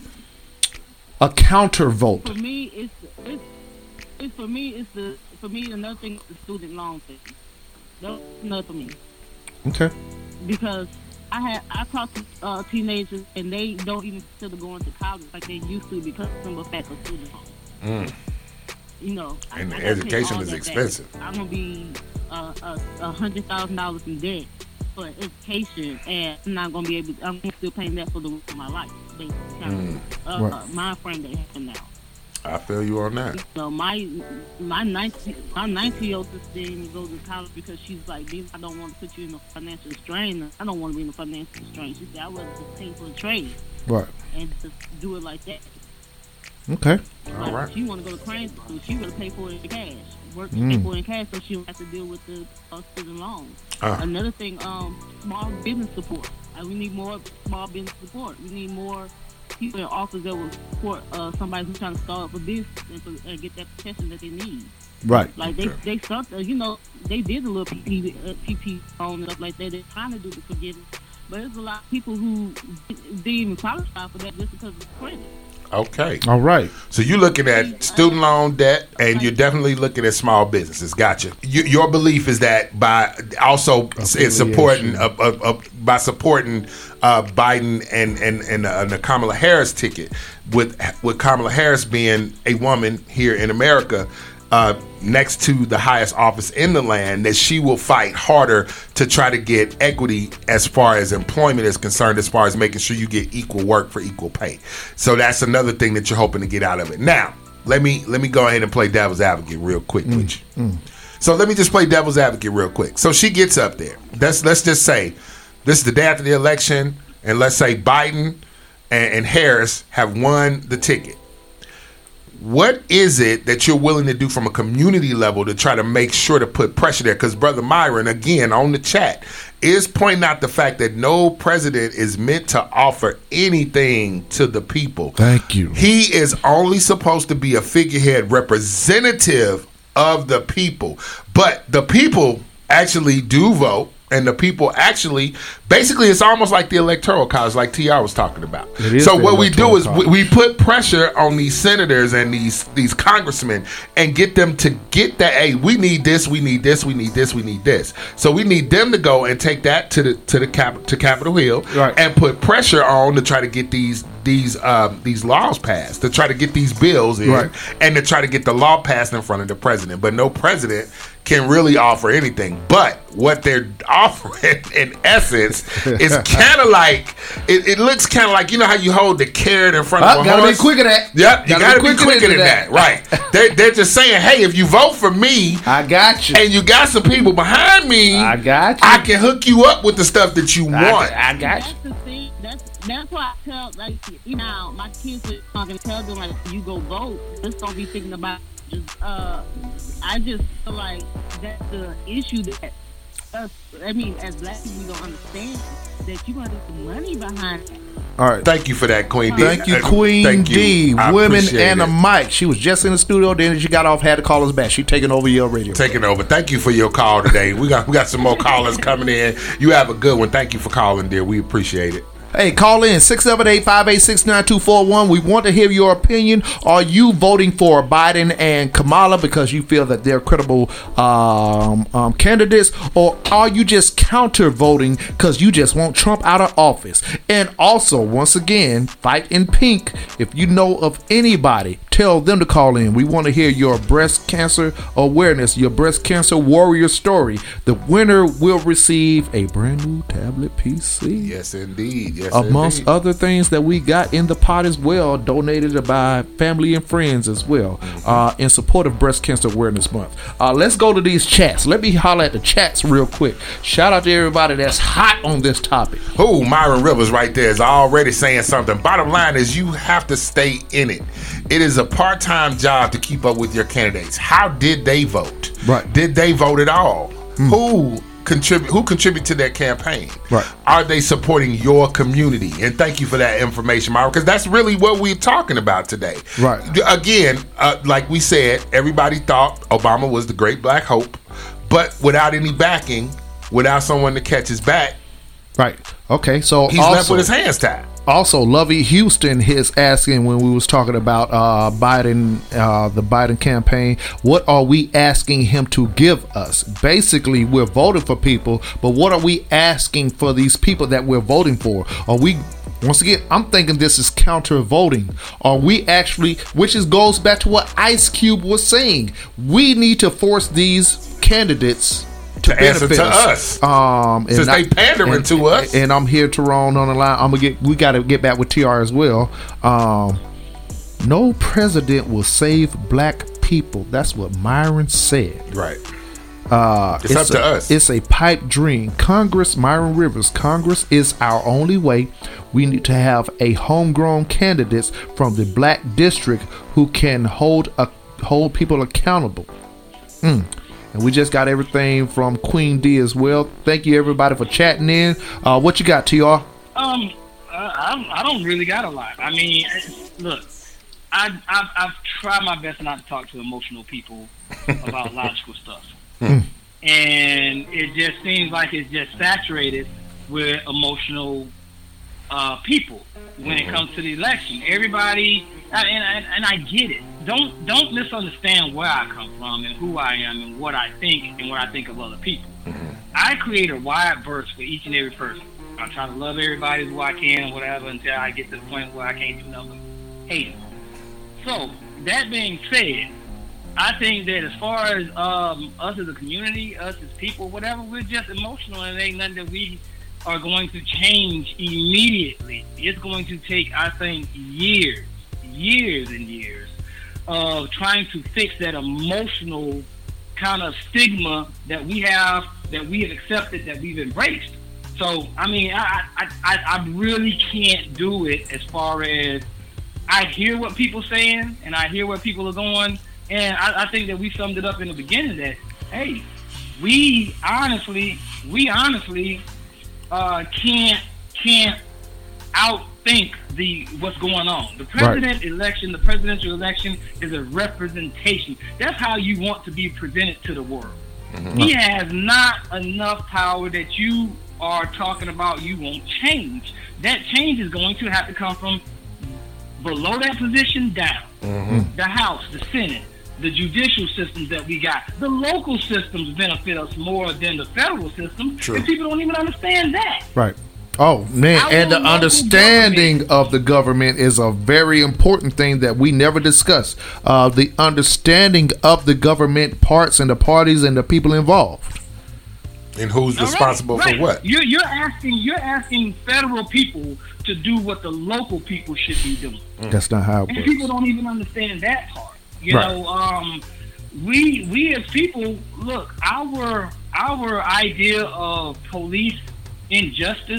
a counter vote? For me, it's it's, it's for me it's the for me another thing is the student loan thing. That's another for me Okay. because I had I talked to uh, teenagers and they don't even consider going to college like they used to because of the fact of student loan. Mm. You know, And I, the I gotta pay education all is that expensive. back. I'm gonna be uh, a a hundred thousand dollars in debt for education, and I'm not gonna be able. I'm still paying that for the rest of my life. Basically, kind Mm. of uh, Right. uh, mind frame that happened now. I feel you on that. So my my nineteen my nineteen year old sister didn't go to college because she's like, "Baby, I don't want to put you in a financial strain. I don't want to be in a financial strain." She said, "I would just pay for a trade Right. and just do it like that." Okay. All But right. she want to go to crane school. She would pay for it in cash. Work to Mm. pay for it in cash, so she don't have to deal with the uh, student loans. Uh. Another thing, um, small business support. Uh, we need more small business support. We need more people in office that will support uh, somebody who's trying to start up a business and, for, and get that protection that they need. Right. Like they, they start, uh, you know, they did a little P P, uh, P P loan and stuff like that. They're trying to do the forgiveness, but there's a lot of people who didn't even qualify for that just because of credit. Okay. All right. So you're looking at student loan debt, and you're definitely looking at small businesses. Gotcha. You, your belief is that by also in supporting uh, uh, uh, by supporting uh, Biden and and and, uh, the Kamala Harris ticket, with with Kamala Harris being a woman here in America, uh, next to the highest office in the land, that she will fight harder to try to get equity as far as employment is concerned, as far as making sure you get equal work for equal pay. So that's another thing that you're hoping to get out of it. Now, let me let me go ahead and play devil's advocate real quick with you. Mm. So let me just play devil's advocate real quick. So she gets up there. Let's let's just say this is the day after the election, and let's say Biden and, and Harris have won the ticket. What is it that you're willing to do from a community level to try to make sure to put pressure there? Because Brother Myron, again, on the chat, is pointing out the fact that no president is meant to offer anything to the people. Thank you. He is only supposed to be a figurehead representative of the people. But the people actually do vote. And the people actually, basically, it's almost like the electoral college, like T R was talking about. It is So the what we do electoral is we, college. we put pressure on these senators and these these congressmen and get them to get that. Hey, we need this, we need this, we need this, we need this. So we need them to go and take that to the to the cap to Capitol Hill Right. and put pressure on to try to get these these um, these laws passed, to try to get these bills in, Right. and to try to get the law passed in front of the president. But no president can really offer anything. But what they're offering, in essence, is kind of like it, it looks kind of like, you know how you hold the carrot in front Uh, of a gotta horse. be quick at that. Yep, you Gotta got to be be quicker quicker than than that, that. right? They're, they're just saying, hey, if you vote for me, I got you. and you got some people behind me, I got you. I can hook you up with the stuff that you I, want. I got you. That's the thing. That's that's why I tell, like, you know, my kids are not gonna tell them like, you go vote. Just don't be thinking about. Just, uh, I just feel like that's the issue that us. I mean, as black people, we don't understand that you gotta put money behind it. All right. Thank you for that, Queen D. Thank you, Uh, Queen thank you. D. I Women appreciate and a it. mic. She was just in the studio, then she got off, had to call us back. She taking over your radio. Taking over. Thank you for your call today. We got we got some more callers coming in. You have a good one. Thank you for calling, dear. We appreciate it. Hey, call in six seven eight, five eight six, nine two four one. We want to hear your opinion. Are you voting for Biden and Kamala because you feel that they're credible um, um, candidates, or are you just counter voting because you just want Trump out of office? And also, once again, Fight in Pink. If you know of anybody, tell them to call in. We want to hear your breast cancer awareness, your breast cancer warrior story. The winner will receive a brand new tablet P C. Yes, indeed. Yes, Amongst indeed. other things that we got in the pot as well, donated by family and friends as well, uh, in support of Breast Cancer Awareness Month. Uh, let's go to these chats. Let me holler at the chats real quick. Shout out to everybody that's hot on this topic. Who? Myron Rivers right there is already saying something. Bottom line is you have to stay in it. It is a part-time job to keep up with your candidates. How did they vote? Right. Did they vote at all? Who contribute who contribute to their campaign? Right. Are they supporting your community? And thank you for that information, Myron, because that's really what we're talking about today. Right. Again, uh, like we said, everybody thought Obama was the great black hope, but without any backing, without someone to catch his back, Right. Okay. So he's also, left with his hands tied. Also, Lovey Houston is asking when we was talking about uh, Biden, uh, the Biden campaign, what are we asking him to give us? Basically, we're voting for people, but what are we asking for these people that we're voting for? Are we, once again, I'm thinking this is counter voting. Are we actually, which is goes back to what Ice Cube was saying, we need to force these candidates to, to answer benefit to us, um, since not, they pandering and, to us. And I'm here, Tyrone, on the line. I'm gonna get. We got to get back with T R as well. Um, no president will save black people. That's what Myron said. Right. Uh, it's, it's up a, to us. It's a pipe dream. Congress, Myron Rivers. Congress is our only way. We need to have a homegrown candidates from the black district who can hold a, hold people accountable. Mm. And we just got everything from Queen D as well. Thank you, everybody, for chatting in. Uh, what you got, T R? Um, uh, I, I don't really got a lot. I mean, look, I, I've, I've tried my best not to talk to emotional people about logical stuff. Mm. And it just seems like it's just saturated with emotional uh, people when it comes to the election. Everybody, and, and, and I get it. Don't don't misunderstand where I come from and who I am and what I think and what I think of other people. Mm-hmm. I create a wide berth for each and every person. I try to love everybody who I can and whatever until I get to the point where I can't do nothing but hate them. So, that being said, I think that as far as um, us as a community, us as people, whatever, we're just emotional and it ain't nothing that we are going to change immediately. It's going to take, I think, years, years and years of trying to fix that emotional kind of stigma that we have, that we have accepted, that we've embraced. So, I mean, I, I, I, I really can't do it as far as I hear what people saying and I hear where people are going. And I, I think that we summed it up in the beginning that, hey, we honestly, we honestly uh, can't can't outthink the what's going on. The president right. election, the presidential election is a representation. That's how you want to be presented to the world. Mm-hmm. He has not enough power that you are talking about you won't change. That change is going to have to come from below that position down. Mm-hmm. The House, the Senate, the judicial systems that we got. The local systems benefit us more than the federal system. True. And people don't even understand that. Right. Oh, man. Our and the understanding government. of the government is a very important thing that we never discuss. Uh, the understanding of the government parts and the parties and the people involved. And who's All responsible right, right. for what? You're, you're asking you're asking federal people to do what the local people should be doing. That's not how it and works. People don't even understand that part. You right. know, um, we we as people, look, our our idea of police injustice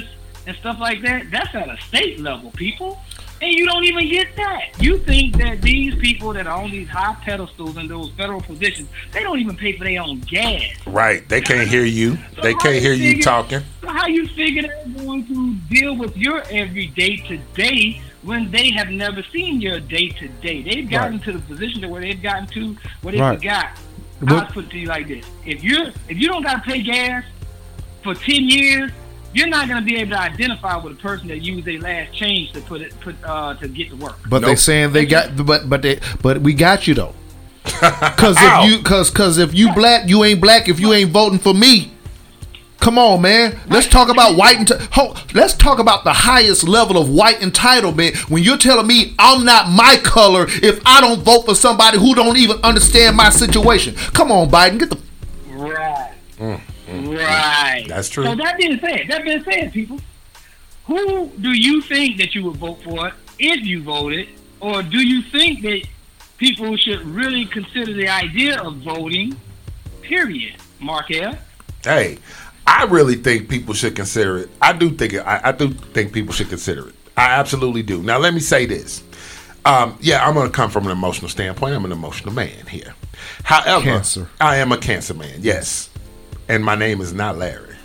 and stuff like that, that's at a state level, people. And you don't even get that. You think that these people that are on these high pedestals in those federal positions, they don't even pay for their own gas. Right. They can't hear you. So they can't hear you, figure, you talking. So how you figure they're going to deal with your every day to day when they have never seen your day to day? They've gotten right. to the position to where they've gotten to where they right. forgot. I'll put it to you like this: if you if you don't got to pay gas for ten years, you're not going to be able to identify with a person that used their last change to put it put uh, to get to work. But nope. they're saying they got, but but they but we got you though. Because if you because because if you black, you ain't black. If you ain't voting for me, come on, man. Let's talk about white and let's talk about the highest level of white entitlement. When you're telling me I'm not my color if I don't vote for somebody who don't even understand my situation. Come on, Biden, get the right. Mm. Right. That's true. So that being said, that being said, people, who do you think that you would vote for if you voted, or do you think that people should really consider the idea of voting? Period. Markel. Hey, I really think people should consider it. I do think it. I, I do think people should consider it. I absolutely do. Now, let me say this. Um, yeah, I'm going to come from an emotional standpoint. I'm an emotional man here. However, cancer. I am a cancer man. Yes. And my name is not Larry.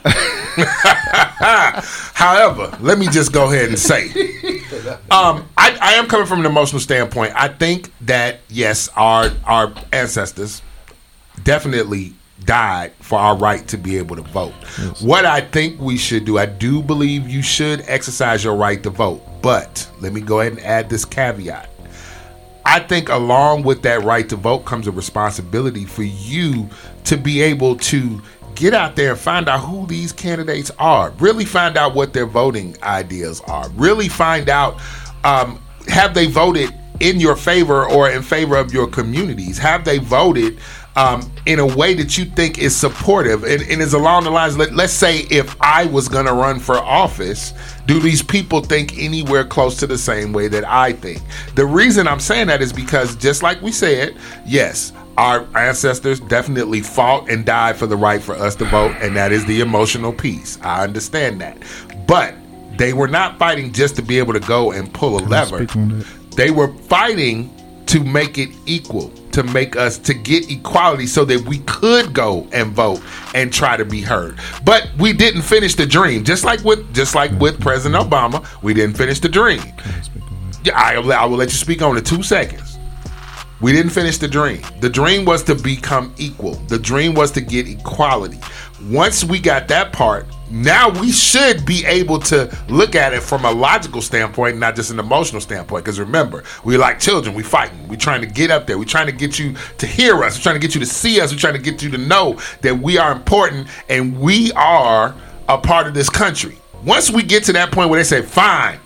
However, let me just go ahead and say, um, I, I am coming from an emotional standpoint. I think that, yes, our our ancestors definitely died for our right to be able to vote. Yes. What I think we should do, I do believe you should exercise your right to vote. But let me go ahead and add this caveat. I think along with that right to vote comes a responsibility for you to be able to get out there and find out who these candidates are. Really find out what their voting ideas are. Really find out, um, have they voted in your favor or in favor of your communities? Have they voted um, in a way that you think is supportive and, and is along the lines, let, let's say if I was going to run for office, do these people think anywhere close to the same way that I think? The reason I'm saying that is because just like we said, yes, our ancestors definitely fought and died for the right for us to vote, and that is the emotional piece. I understand that. But they were not fighting just to be able to go and pull a Can lever. They were fighting to make it equal, to make us, to get equality so that we could go and vote and try to be heard. But we didn't finish the dream. Just like with just like with President Obama, we didn't finish the dream. Yeah, I, I will let you speak on it two seconds. We didn't finish the dream. The dream was to become equal. The dream was to get equality. Once we got that part, now we should be able to look at it from a logical standpoint, not just an emotional standpoint. Because remember, we're like children. We fighting. We're trying to get up there. We're trying to get you to hear us. We're trying to get you to see us. We're trying to get you to know that we are important and we are a part of this country. Once we get to that point where they say, fine,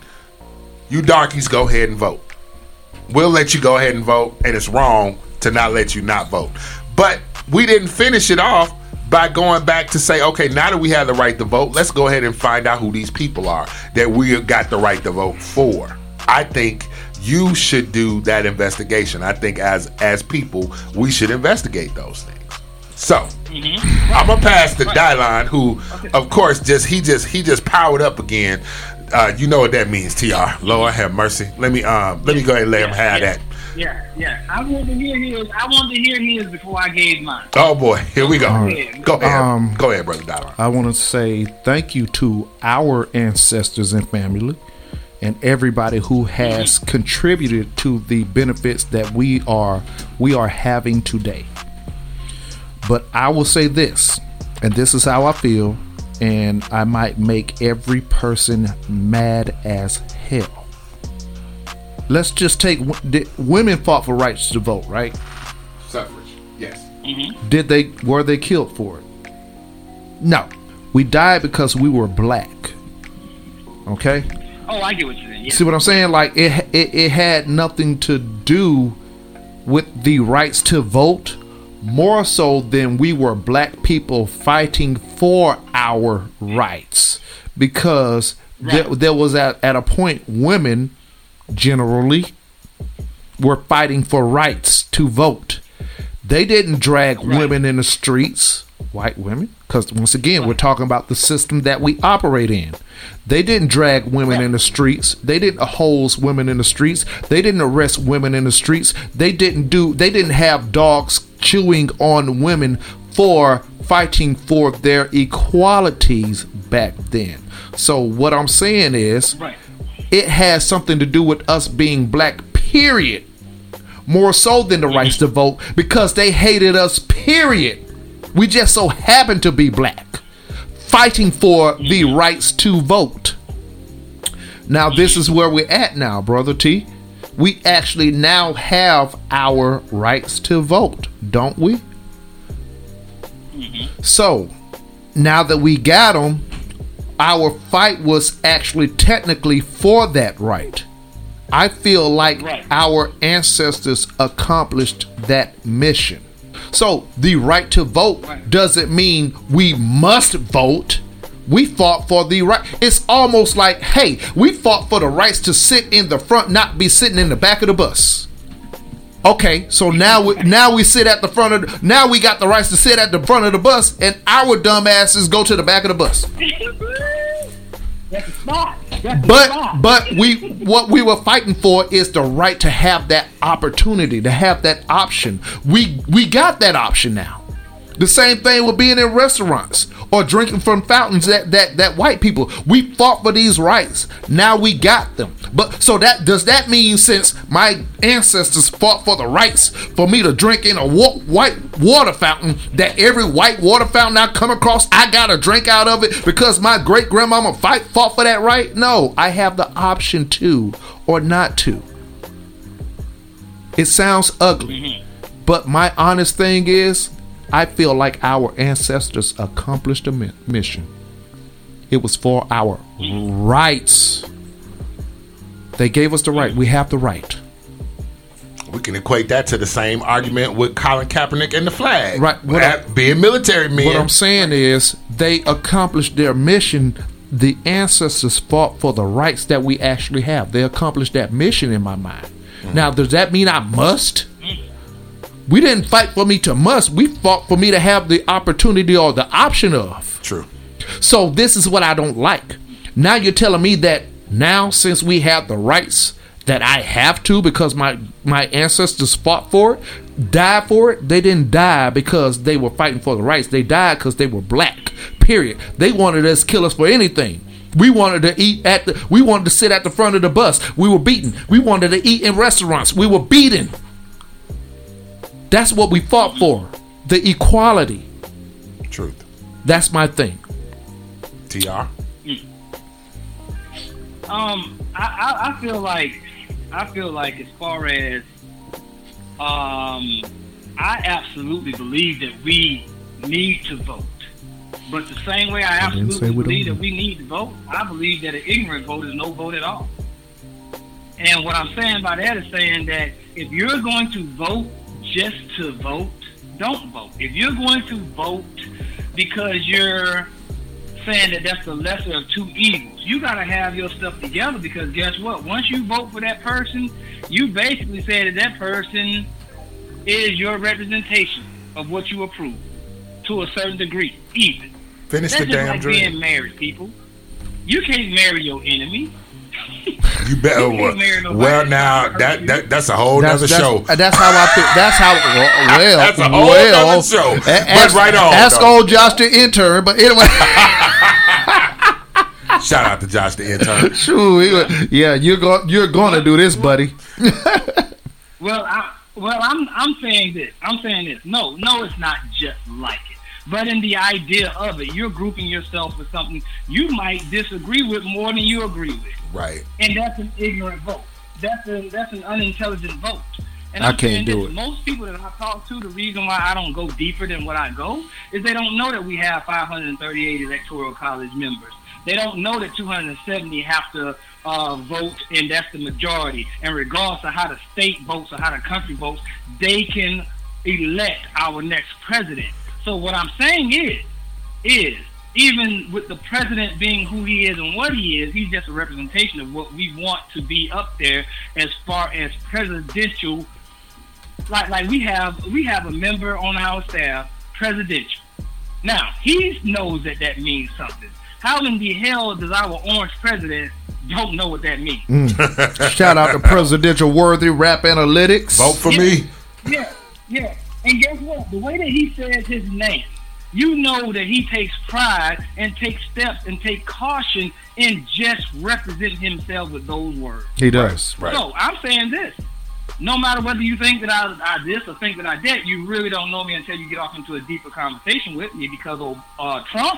you darkies go ahead and vote. We'll let you go ahead and vote, and it's wrong to not let you not vote. But we didn't finish it off by going back to say, okay, now that we have the right to vote, let's go ahead and find out who these people are that we got the right to vote for. I think you should do that investigation. I think as as people, we should investigate those things. So mm-hmm. I'm gonna pass to Dylon, who, of course, just he just he just powered up again. Uh, you know what that means, T R. Lord have mercy. Let me um let me go ahead and let yeah, him have yeah, that. Yeah, yeah. I wanted to hear his. I wanted to hear his before I gave mine. Oh boy, here we go. Right. Go ahead, um, go ahead, brother Dylon. I want to say thank you to our ancestors and family, and everybody who has mm-hmm. contributed to the benefits that we are we are having today. But I will say this, and this is how I feel. And I might make every person mad as hell. Let's just take women fought for rights to vote, right? Suffrage, yes. Mm-hmm. Did they? Were they killed for it? No. We died because we were black. Okay. Oh, I get what you're saying. Yeah. See what I'm saying? Like it, it, it had nothing to do with the rights to vote. More so than we were black people fighting for our rights, because right. there, there was at, at a point women generally were fighting for rights to vote. They didn't drag right. women in the streets. white women, because once again, we're talking about the system that we operate in. They didn't drag women in the streets. They didn't hose women in the streets. They didn't arrest women in the streets. They didn't do. They didn't have dogs chewing on women for fighting for their equalities back then. So what I'm saying is, Right. it has something to do with us being black, period. More so than the rights to vote, because they hated us, period. We just so happen to be black, fighting for the rights to vote. Now, this is where we're at now, Brother T. We actually now have our rights to vote, don't we? Mm-hmm. So, now that we got them, our fight was actually technically for that right. I feel like right. our ancestors accomplished that mission. So the right to vote right. doesn't mean we must vote. We fought for the right. It's almost like, hey, we fought for the rights to sit in the front, not be sitting in the back of the bus. Okay, so now we now we sit at the front of the, now we got the rights to sit at the front of the bus, and our dumb asses go to the back of the bus. That's a spot. That's But a spot. but we what we were fighting for is the right to have that opportunity, to have that option. We we got that option now. The same thing with being in restaurants or drinking from fountains that, that, that white people. We fought for these rights. Now we got them. But so that does that mean, since my ancestors fought for the rights for me to drink in a wa- white water fountain, that every white water fountain I come across, I gotta drink out of it because my great grandmama fight fought for that right? No, I have the option to or not to. It sounds ugly, mm-hmm. but my honest thing is, I feel like our ancestors accomplished a mi- mission. It was for our rights. They gave us the right. We have the right. We can equate that to the same argument with Colin Kaepernick and the flag. Right. What I, being military men. What I'm saying is, they accomplished their mission. The ancestors fought for the rights that we actually have. They accomplished that mission in my mind. Mm-hmm. Now, does that mean I must? We didn't fight for me to must. We fought for me to have the opportunity or the option of. True. So this is what I don't like. Now you're telling me that now, since we have the rights, that I have to, because my, my ancestors fought for it, died for it. They didn't die because they were fighting for the rights. They died because they were black, period. They wanted us to kill us for anything. We wanted to eat at the, we wanted to sit at the front of the bus. We were beaten. We wanted to eat in restaurants. We were beaten. That's what we fought for. The equality. Truth. That's my thing. T R Um, I, I, I feel like, I feel like as far as, um, I absolutely believe that we need to vote. But the same way I absolutely believe that we need to vote, I believe that an ignorant vote is no vote at all. And what I'm saying by that is saying that if you're going to vote just to vote, don't vote. If you're going to vote because you're saying that that's the lesser of two evils, you got to have your stuff together, because guess what? Once you vote for that person, you basically say that that person is your representation of what you approve to a certain degree, even. Finish that's the just damn like dream. being married, people. You can't marry your enemy. You better. Well, well now that, that that's a whole that's, nother that's, show. That's how I feel. That's how. Well, that's a whole well, nother show. Ask, but right on. Ask though. old Josh the intern. But anyway. Shout out to Josh the intern. Sure, yeah, you're going. You're going to do this, buddy. well, I, well, I'm I'm saying this. I'm saying this. No, no, it's not just like it. But in the idea of it, you're grouping yourself with something you might disagree with more than you agree with. Right. And that's an ignorant vote. That's a that's an unintelligent vote. And I I'm can't do this, it. Most people that I talk to, the reason why I don't go deeper than what I go is they don't know that we have five hundred thirty-eight electoral college members. They don't know that two hundred seventy have to uh, vote, and that's the majority. And regardless of how the state votes or how the country votes, they can elect our next president. So what I'm saying is, is even with the president being who he is and what he is, he's just a representation of what we want to be up there as far as presidential. Like like we have we have a member on our staff, presidential. Now, he knows that that means something. How in the hell does our orange president don't know what that means? Mm. Shout out to Presidential Worthy Rap Analytics. Vote for yeah, me. Yeah, yeah. And guess what? The way that he says his name, you know that he takes pride and takes steps and take caution in just representing himself with those words. He does. Right. So I'm saying this. No matter whether you think that I, I this or think that I that, you really don't know me until you get off into a deeper conversation with me because of uh, Trump.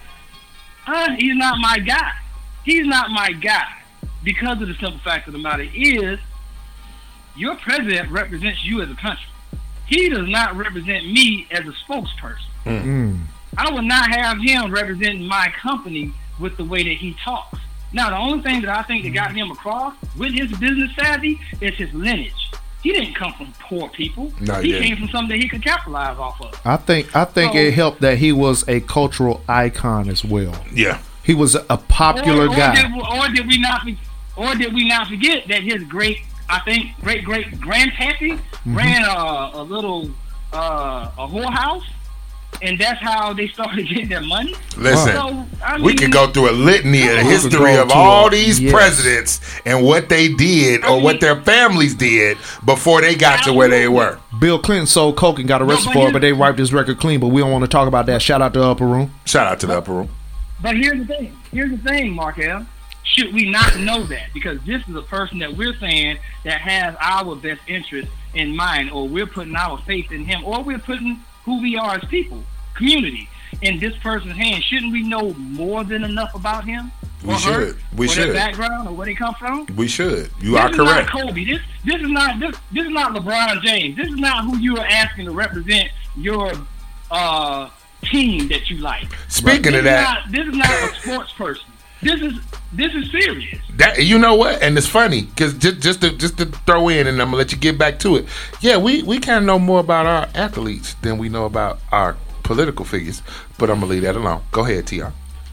Uh, he's not my guy. He's not my guy because of the simple fact of the matter is your president represents you as a country. He does not represent me as a spokesperson. Mm. I would not have him representing my company with the way that he talks. Now, the only thing that I think that got him across with his business savvy is his lineage. He didn't come from poor people. No, he he came from something that he could capitalize off of. I think I think So- it helped that he was a cultural icon as well. Yeah. He was a popular or, or guy. Did, or did we not? Or did we not forget that his great, I think, great great grandpappy Mm-hmm. ran a, a little uh, a whorehouse, and that's how they started getting their money. Listen, So, I we mean, could go through a litany of Come on. history Go of to all a- these yes. presidents and what they did or what their families did before they got to where they were. Bill Clinton sold coke and got arrested No, but for it, here's- but they wiped his record clean. But we don't want to talk about that. Shout out to Upper Room. Shout out to the upper room. But here's the thing. Here's the thing, Markel. Should we not know that? Because this is a person that we're saying that has our best interest in mind, or we're putting our faith in him, or we're putting who we are as people, community, in this person's hands. Shouldn't we know more than enough about him? We or her, should. We or should. their background, or where they come from? We should. You this are is correct. not Kobe. This this is not this this is not LeBron James. This is not who you are asking to represent your uh, team that you like. Speaking This of is that, not, this is not a sports person. This is this is serious. that you know what, and it's funny because just just to just to throw in, and I'm gonna let you get back to it. Yeah, we we kind of know more about our athletes than we know about our political figures, but I'm gonna leave that alone. Go ahead, T R.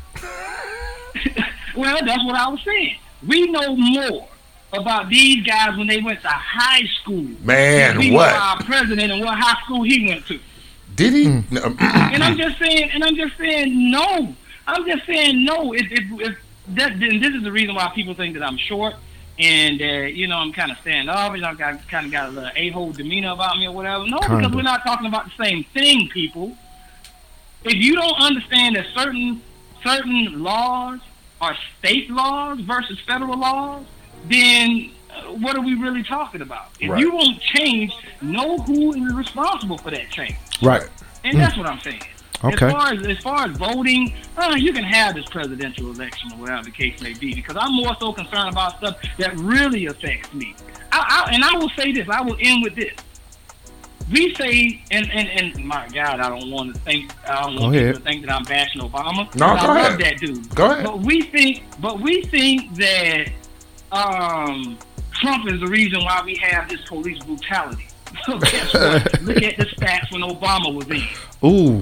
Well, that's what I was saying. We know more about these guys when they went to high school. Man, than we what? know our president and what high school he went to. Did he? Mm. No. And I'm just saying, and I'm just saying, no. I'm just saying, no. If, if, if that, then this is the reason why people think that I'm short, and uh, you know, I'm kind of standoffish. I've got kind of got a little a-hole demeanor about me or whatever. No, Kinda. because we're not talking about the same thing, people. If you don't understand that certain certain laws are state laws versus federal laws, then uh, what are we really talking about? If Right. you won't change, know who is responsible for that change. Right. And that's what I'm saying. Okay. As far as as far as voting, uh, you can have this presidential election or whatever the case may be, because I'm more so concerned about stuff that really affects me. I, I, and I will say this. I will end with this. We say, and, and, and my God, I don't want to think. I don't Go want ahead. people to think that I'm bashing Obama. No, I go love ahead. that dude. Go ahead. But we think, but we think that um, Trump is the reason why we have this police brutality. So guess what? Look at the stats when Obama was in. Ooh.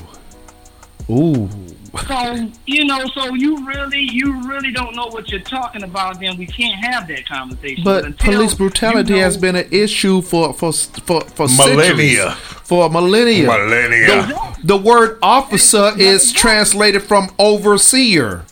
Ooh. So, you know, so you really, you really don't know what you're talking about, then we can't have that conversation. But until police brutality you know- has been an issue for for for for Millennia. centuries. For millennia. Millennia. The, the word officer is translated from overseer.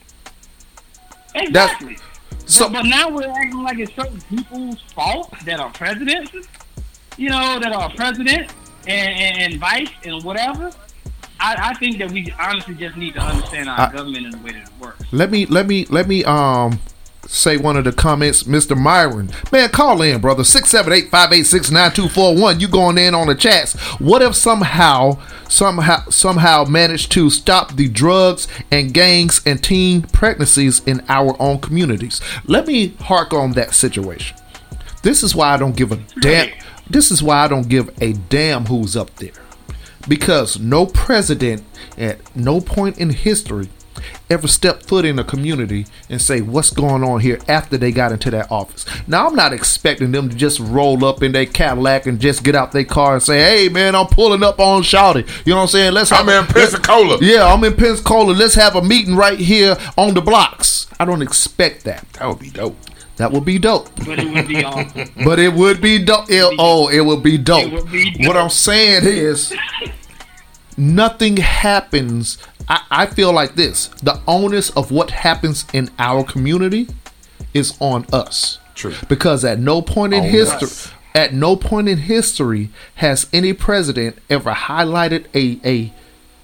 Exactly. So- but, but now we're acting like it's certain people's fault that are presidents, you know, that are president and, and, and vice and whatever. I, I think that we honestly just need to understand our I- government and the way that it works. Let me let me let me um say one of the comments, Mister Myron. Man, call in, brother. six seven eight, five eight six, nine two four one. You going in on the chats. What if somehow somehow somehow managed to stop the drugs and gangs and teen pregnancies in our own communities? Let me hark on that situation. This is why I don't give a damn. This is why I don't give a damn who's up there. Because no president at no point in history ever stepped foot in a community and say what's going on here after they got into that office. Now, I'm not expecting them to just roll up in their Cadillac and just get out their car and say, hey, man, I'm pulling up on Shawty. You know what I'm saying? Let's I'm have in Pensacola. Yeah, I'm in Pensacola. Let's have a meeting right here on the blocks. I don't expect that. That would be dope. That would be dope. But it would be awesome. But it would be dope. It, oh, it would be dope. It would be dope. What I'm saying is, nothing happens. I, I feel like this: the onus of what happens in our community is on us. True. Because at no point in On history, us. at no point in history has any president ever highlighted a a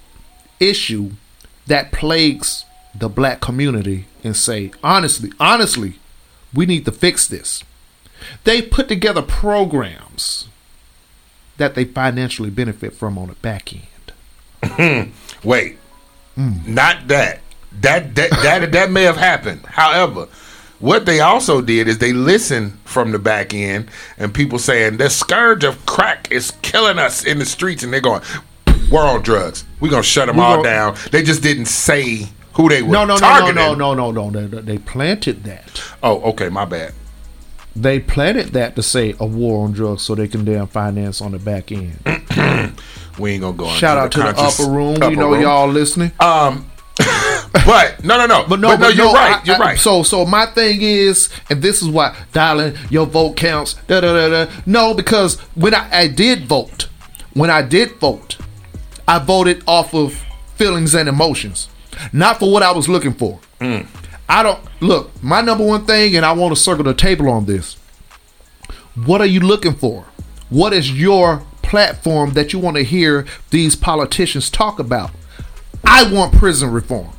issue that plagues the black community and say, honestly, honestly, we need to fix this. They put together programs that they financially benefit from on the back end. Wait, not that. That that that that may have happened. However, what they also did is they listened from the back end, and people saying the scourge of crack is killing us in the streets, and they're going, "We're on drugs. We're gonna shut them We all gonna- down." They just didn't say who they were No, no, no, targeting. no, no, no, no, no. They, they planted that. Oh, okay, my bad. They planted that to say a war on drugs so they can damn finance on the back end. We ain't gonna go on. Shout out to the conscious upper room. upper We know room. y'all listening. Um, but no, no, no. But no, but no, but you're no, right. I- you're I- right. So, so my thing is, and this is why, darling, your vote counts. Da da da da. No, because when I, I did vote, when I did vote, I voted off of feelings and emotions, not for what I was looking for. Mm. I don't look. My number one thing, and I want to circle the table on this. What are you looking for? What is your platform that you want to hear these politicians talk about? I want prison reform.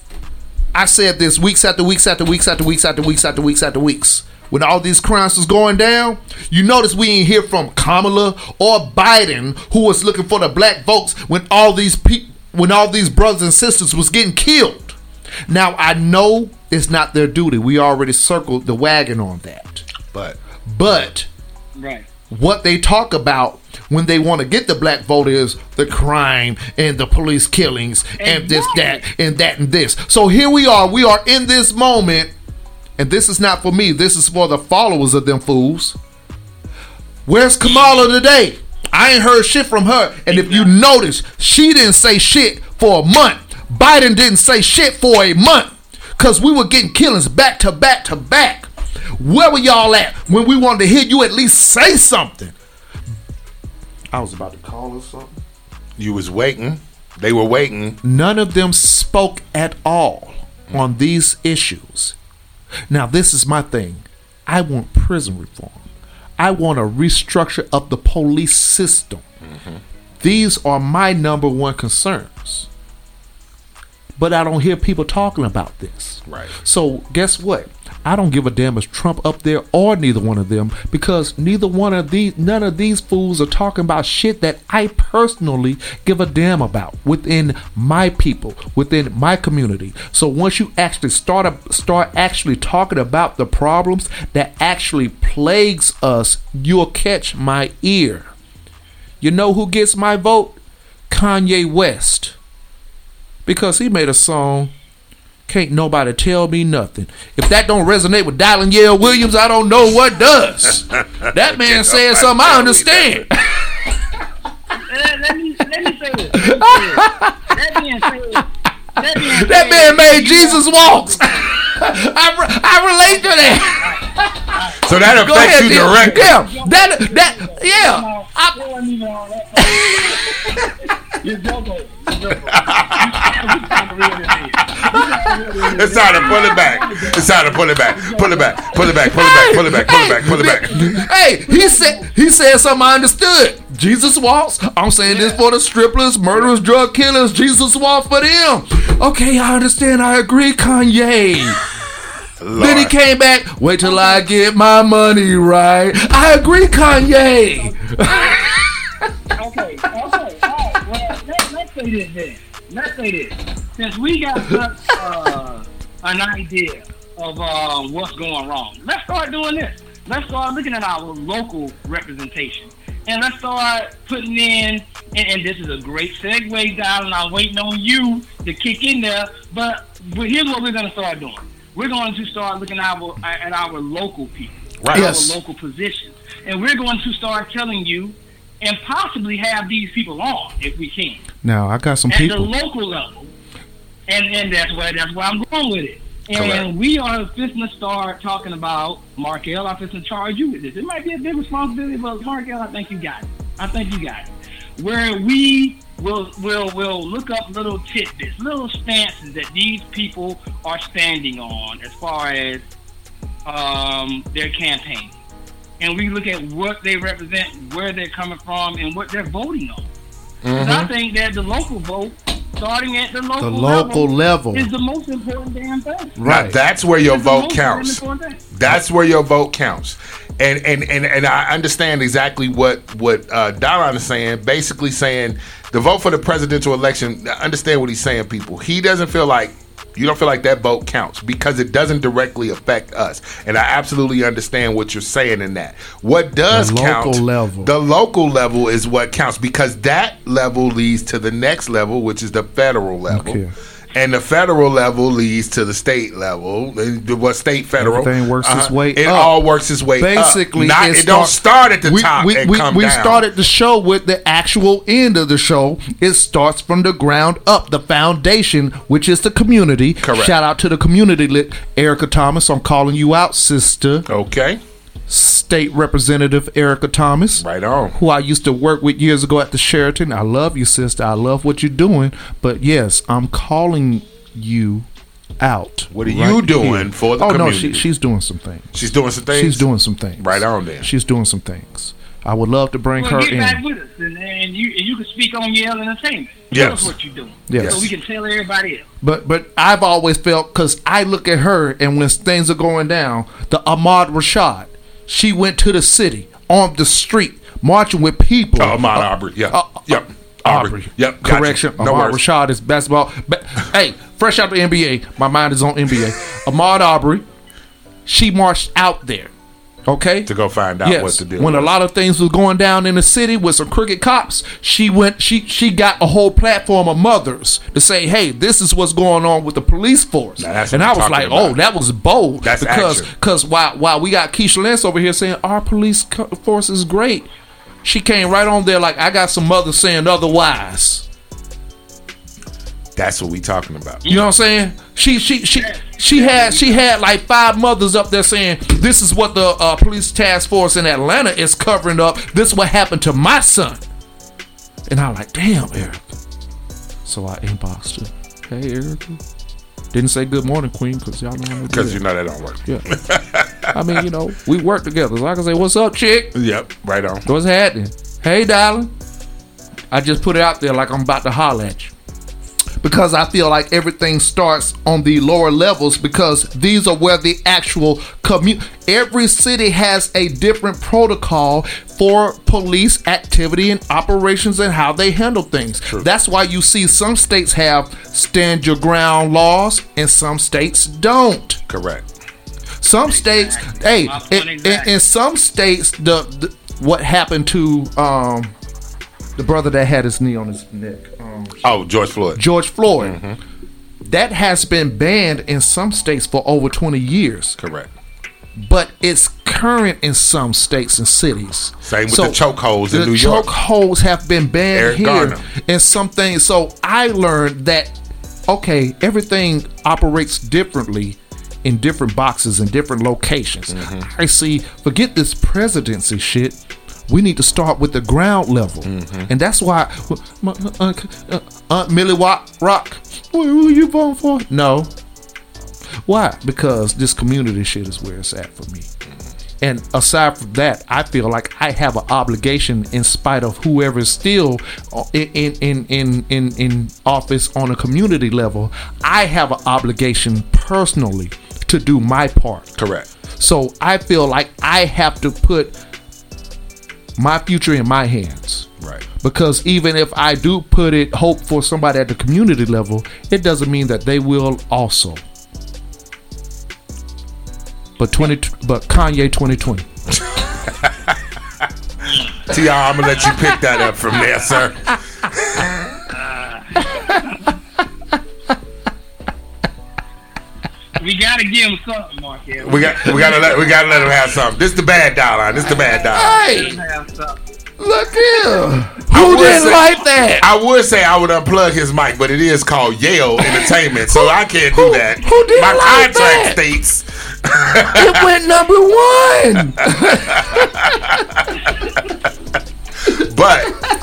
I said this weeks after weeks after weeks after weeks after weeks after weeks after weeks. When all these crimes was going down, you notice we ain't hear from Kamala or Biden, who was looking for the black votes when all these people, when all these brothers and sisters was getting killed. Now I know it's not their duty. We already circled the wagon on that. But But Right. what they talk about when they want to get the black vote is the crime and the police killings and this, that, and that, and this. So here we are. We are in this moment, and this is not for me. This is for the followers of them fools. Where's Kamala today? I ain't heard shit from her. And if you notice, she didn't say shit for a month. Biden didn't say shit for a month. Because we were getting killings back to back to back. Where were y'all at when we wanted to hear you at least say something? I was about to call her something. you was waiting. They were waiting. None of them spoke at all on these issues. Now, this is my thing. I want prison reform. I want a restructure of the police system. Mm-hmm. These are my number one concerns. But I don't hear people talking about this. Right. So guess what? I don't give a damn if Trump up there or neither one of them, because neither one of these, none of these fools are talking about shit that I personally give a damn about within my people, within my community. So once you actually start up, start actually talking about the problems that actually plagues us, you'll catch my ear. You know who gets my vote? Kanye West. Because he made a song, Can't Nobody Tell Me Nothing. If that don't resonate with Dylan Yale Williams, I don't know what does. That man said something I understand. let, let me let me say this. Let me say this. That man said. That man, That man made Jesus walks. I, re- I relate to that. So that Go affects ahead, you Dick. directly. Yeah, that that yeah. I, It wasn't even all that. You're joking. You're joking. It's time to pull it back. It's time to pull it back. Pull it back. Pull it back. Pull it back. Pull it back. Pull it back. Pull it back. Hey, he said he said something I understood. Jesus walks. I'm saying this for the strippers, murderers, drug killers. Jesus walks for them. Okay, I understand. I agree, Kanye. Lord. Then he came back. Wait till I get my money right. I agree, Kanye. Okay, okay, all right. Well, let, let's say this then. Let's say this. Since we got such uh, an idea of uh, what's going wrong, let's start doing this. Let's start looking at our local representation. And let's start putting in, and, and this is a great segue, Darling. I'm waiting on you to kick in there. But, but here's what we're going to start doing. We're going to start looking at our, at our local people, Right. Yes. our local positions. And we're going to start telling you and possibly have these people on if we can. Now I got some At people. the local level. And and that's why that's why I'm going with it. And Correct. we are fixing to start talking about Markel. I'm fixing to charge you with this. It might be a big responsibility, but Markel, I think you got it. I think you got it. Where we will will will look up little tidbits, little stances that these people are standing on as far as um, their campaign, and we look at what they represent, where they're coming from, and what they're voting on. Mm-hmm. I think that the local vote, starting at the local, the local level, level, is the most important damn thing. Right. Now, that's where your it's vote counts. That's where your vote counts. And and, and and I understand exactly what what uh, Dallon is saying. Basically saying the vote for the presidential election. I understand what he's saying, people. He doesn't feel like you don't feel like that vote counts because it doesn't directly affect us. And I absolutely understand what you're saying in that. What does the count? Local level. The local level is what counts because that level leads to the next level, which is the federal level. Okay. And the federal level leads to the state level. What state, federal? Everything works uh-huh. its way it up. It all works its way Basically, up. Not, it, it don't start at the we, top we, and we, come we down. We started the show with the actual end of the show. It starts from the ground up, the foundation, which is the community. Correct. Shout out to the community lit. Erica Thomas, I'm calling you out, sister. Okay. State Representative Erica Thomas. Right on. Who I used to work with years ago at the Sheraton. I love you, sister. I love what you're doing. But yes, I'm calling you out. What are right you doing here. for the oh, community? Oh, no, she, she's doing some things. She's doing some things? She's doing some things. Right on then. She's doing some things. I would love to bring well, her get in. back with us, and, and you and you can speak on Yale Entertainment. Yes. Tell us what you're doing. Yes. So we can tell everybody else. But but I've always felt, because I look at her, and when things are going down, the Ahmad Rashad, she went to the city, on the street, marching with people. Oh, Ahmad uh, Aubrey, yeah. Uh, yep. Aubrey. Aubrey. Yep. Correction. No Ahmad worries. Rashad is basketball. But, hey, fresh out the N B A. My mind is on N B A. Ahmad Aubrey, she marched out there. Okay? To go find out yes. what to do. When a lot of things was going down in the city with some crooked cops, she went she she got a whole platform of mothers to say, hey, this is what's going on with the police force. Now, and I was like, about. oh, that was bold. That's because action. Because while, while we got Keisha Lance over here saying our police force is great, she came right on there like, I got some mothers saying otherwise. That's what we talking about. You know what I'm saying? She she she she had she had like five mothers up there saying, this is what the uh, police task force in Atlanta is covering up. This is what happened to my son. And I'm like, damn, Erica. So I inboxed her. Hey, Erica. Didn't say good morning, Queen, because y'all know I'm Because you know that don't work. Yeah. I mean, you know, we work together. So I can say, what's up, chick? Yep, right on. What's happening? Hey, darling. I just put it out there like I'm about to holler at you. Because I feel like everything starts on the lower levels, because these are where the actual commu- every city has a different protocol for police activity and operations and how they handle things. True. That's why you see some states have stand your ground laws and some states don't. Correct. Some states, hey, in, in, in some states, the, the what happened to um, the brother that had his knee on his neck. Um, oh, George Floyd. George Floyd. Mm-hmm. That has been banned in some states for over twenty years. Correct. But it's current in some states and cities. Same with so the chokeholds in New York. The chokeholds have been banned Eric here. Garner. And some things. So I learned that, okay, everything operates differently in different boxes and different locations. Mm-hmm. I see, forget this presidency shit. We need to start with the ground level. Mm-hmm. And that's why my, uh, uh, Aunt Millie Rock, Rock, who are you voting for? No. Why? Because this community shit is where it's at for me. Mm-hmm. And aside from that, I feel like I have an obligation, in spite of whoever is still in in in in in office on a community level. I have an obligation personally to do my part. Correct. So I feel like I have to put my future in my hands. Right. Because even if I do put it, hope for somebody at the community level, it doesn't mean that they will also. But twenty, but Kanye twenty twenty. T R, I'm gonna let you pick that up from there, sir. We gotta give him something, Markel. We got, we gotta let, we gotta let him have something. This is the bad dial. This is the bad dial. Hey, look here. I Who would didn't say- like that? I would say I would unplug his mic, but it is called Yale Entertainment, so I can't do that. who didn't My like contract that? states. It went number one. But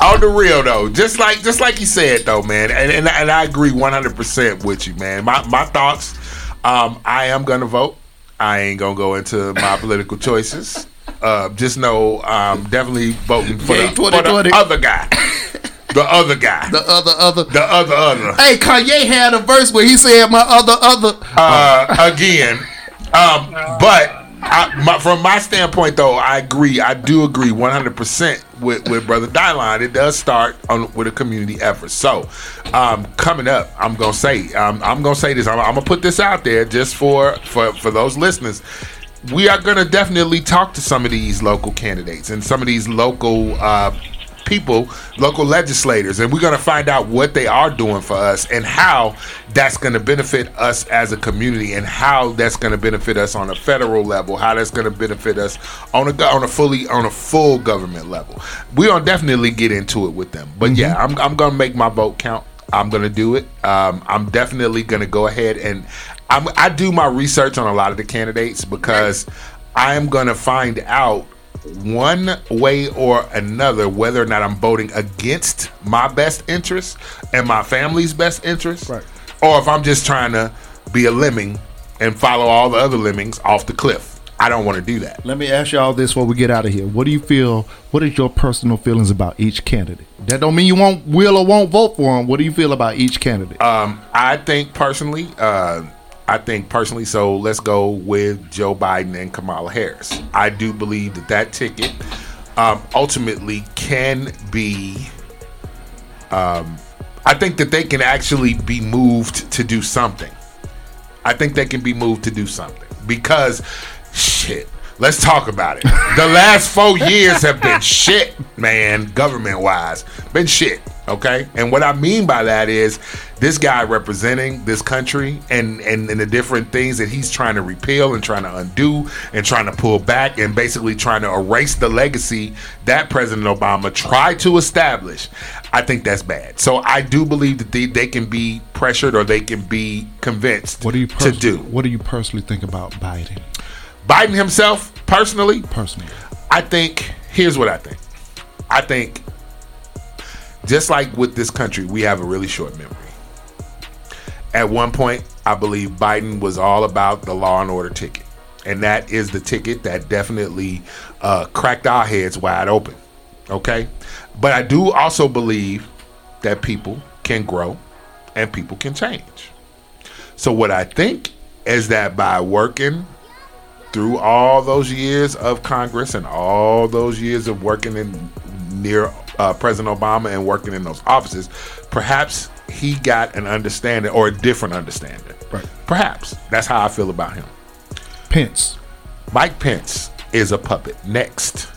On the real though, just like just like you said though, man, and and, and I agree one hundred percent with you, man. My my thoughts. Um, I am gonna vote. I ain't gonna go into my political choices. Uh, just know I'm definitely voting for, the, for the other guy. The other guy. The other other. The other other. Hey, Kanye had a verse where he said, "My other other." Uh, again, um, but. I, my, from my standpoint, though, I agree. I do agree one hundred percent with, with Brother Dylan. It does start on, with a community effort. So, um, coming up, I'm gonna say, um, I'm gonna say this. I'm, I'm gonna put this out there just for, for for those listeners. We are gonna definitely talk to some of these local candidates and some of these local uh, people, local legislators, and we're gonna find out what they are doing for us and how that's gonna benefit us as a community, and how that's gonna benefit us on a federal level, how that's gonna benefit us on a on a fully on a full government level. We're gonna definitely get into it with them. But mm-hmm. yeah, I'm I'm gonna make my vote count. I'm gonna do it. Um, I'm definitely gonna go ahead and I'm, I do my research on a lot of the candidates because I'm gonna find out one way or another whether or not I'm voting against my best interest and my family's best interest, right, or if I'm just trying to be a lemming and follow all the other lemmings off the cliff. I don't want to do that. Let me ask y'all this before we get out of here. What do you feel, what is your personal feelings about each candidate? That don't mean you won't will or won't vote for them. What do you feel about each candidate? Um, I think personally, uh, I think personally, so let's go with Joe Biden and Kamala Harris. I do believe that that ticket um, ultimately can be, um, I think that they can actually be moved to do something. I think they can be moved to do something because, shit, let's talk about it. The last four years have been shit, man, government-wise. Been shit, okay? And what I mean by that is this guy representing this country and, and, and the different things that he's trying to repeal and trying to undo and trying to pull back and basically trying to erase the legacy that President Obama tried to establish. I think that's bad. So I do believe that they, they can be pressured or they can be convinced what do you to do. What do you personally think about Biden? Biden himself, personally, personally, I think, here's what I think. I think, just like with this country, we have a really short memory. At one point, I believe Biden was all about the law and order ticket. And that is the ticket that definitely uh, cracked our heads wide open. Okay? But I do also believe that people can grow and people can change. So what I think is that by working through all those years of Congress and all those years of working in near uh, President Obama and working in those offices, perhaps he got an understanding or a different understanding. Right. Perhaps. That's how I feel about him. Pence. Mike Pence is a puppet. Next.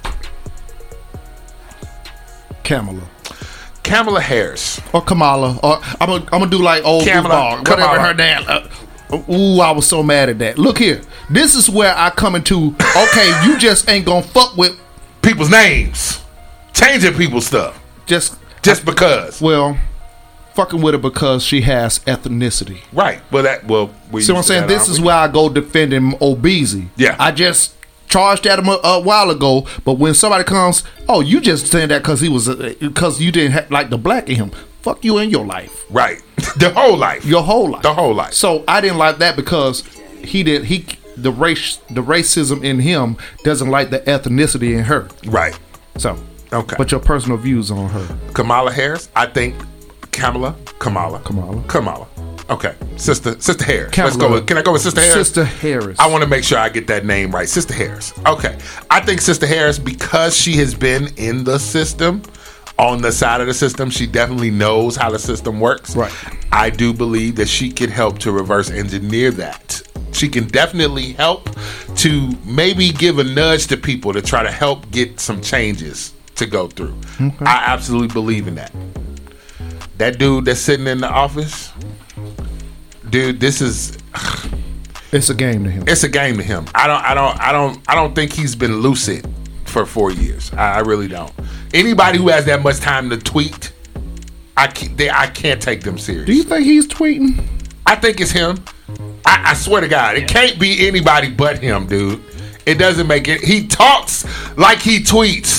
Kamala. Kamala Harris. Or Kamala. Or I'm gonna I'm gonna do like old Kamala, Duval, whatever her damn. Uh, ooh, I was so mad at that. Look here. This is where I come into. Okay, you just ain't gonna fuck with people's names, changing people's stuff. Just just I, because. Well, fucking with her because she has ethnicity. Right. Well, that well. We See what I'm saying? That, this is where I go defending Obeezy. Yeah. I just charged at him a, a while ago, but when somebody comes, oh, you just saying that because he was because you didn't have, like the black in him. Fuck you in your life. Right. The whole life. Your whole life. The whole life. So I didn't like that because he did he the race the racism in him doesn't like the ethnicity in her. Right. So okay. But your personal views on her. Kamala Harris, I think Kamala, Kamala, Kamala, Kamala. Okay, sister, sister Harris. Kamala. Let's go. With, can I go with Sister Harris? Sister Harris. I want to make sure I get that name right. Sister Harris. Okay, I think Sister Harris, because she has been in the system, on the side of the system, she definitely knows how the system works. Right. I do believe that she can help to reverse engineer that. She can definitely help to maybe give a nudge to people to try to help get some changes to go through. Okay. I absolutely believe in that. That dude that's sitting in the office, dude, this is it's a game to him. It's a game to him. I don't I don't I don't I don't think he's been lucid for four years. I, I really don't. Anybody who has that much time to tweet, I can't, they, I can't take them serious. Do you think he's tweeting? I think it's him. I, I swear to God, it can't be anybody but him, dude. It doesn't make it. He talks like he tweets.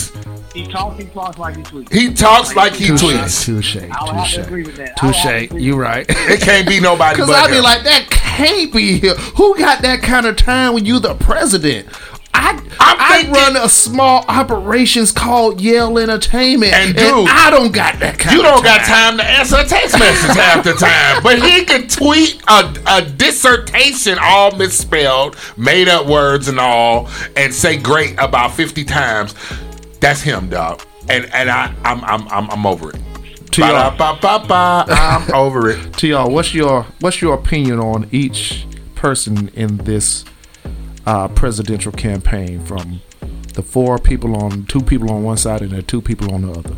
He talks, he talks like he tweets. He talks like he Touche, tweets. touche, I would have to agree with that. I would have to touche. agree You with right. It can't be nobody but Because I be him. like, that can't be here. Who got that kind of time when you the president? I I'm I thinking- run a small operations called Yale Entertainment, And and, dude, I don't got that kind. You of don't time. got time to answer a text message half the time. But he can tweet a, a dissertation all misspelled, made up words and all, and say great about fifty times. That's him, dog. And and I I'm I'm I'm, I'm over it. T R. Ba-da-ba-ba-ba, I'm over it. T R, what's your what's your opinion on each person in this uh, presidential campaign, from the four people on two people on one side and the two people on the other?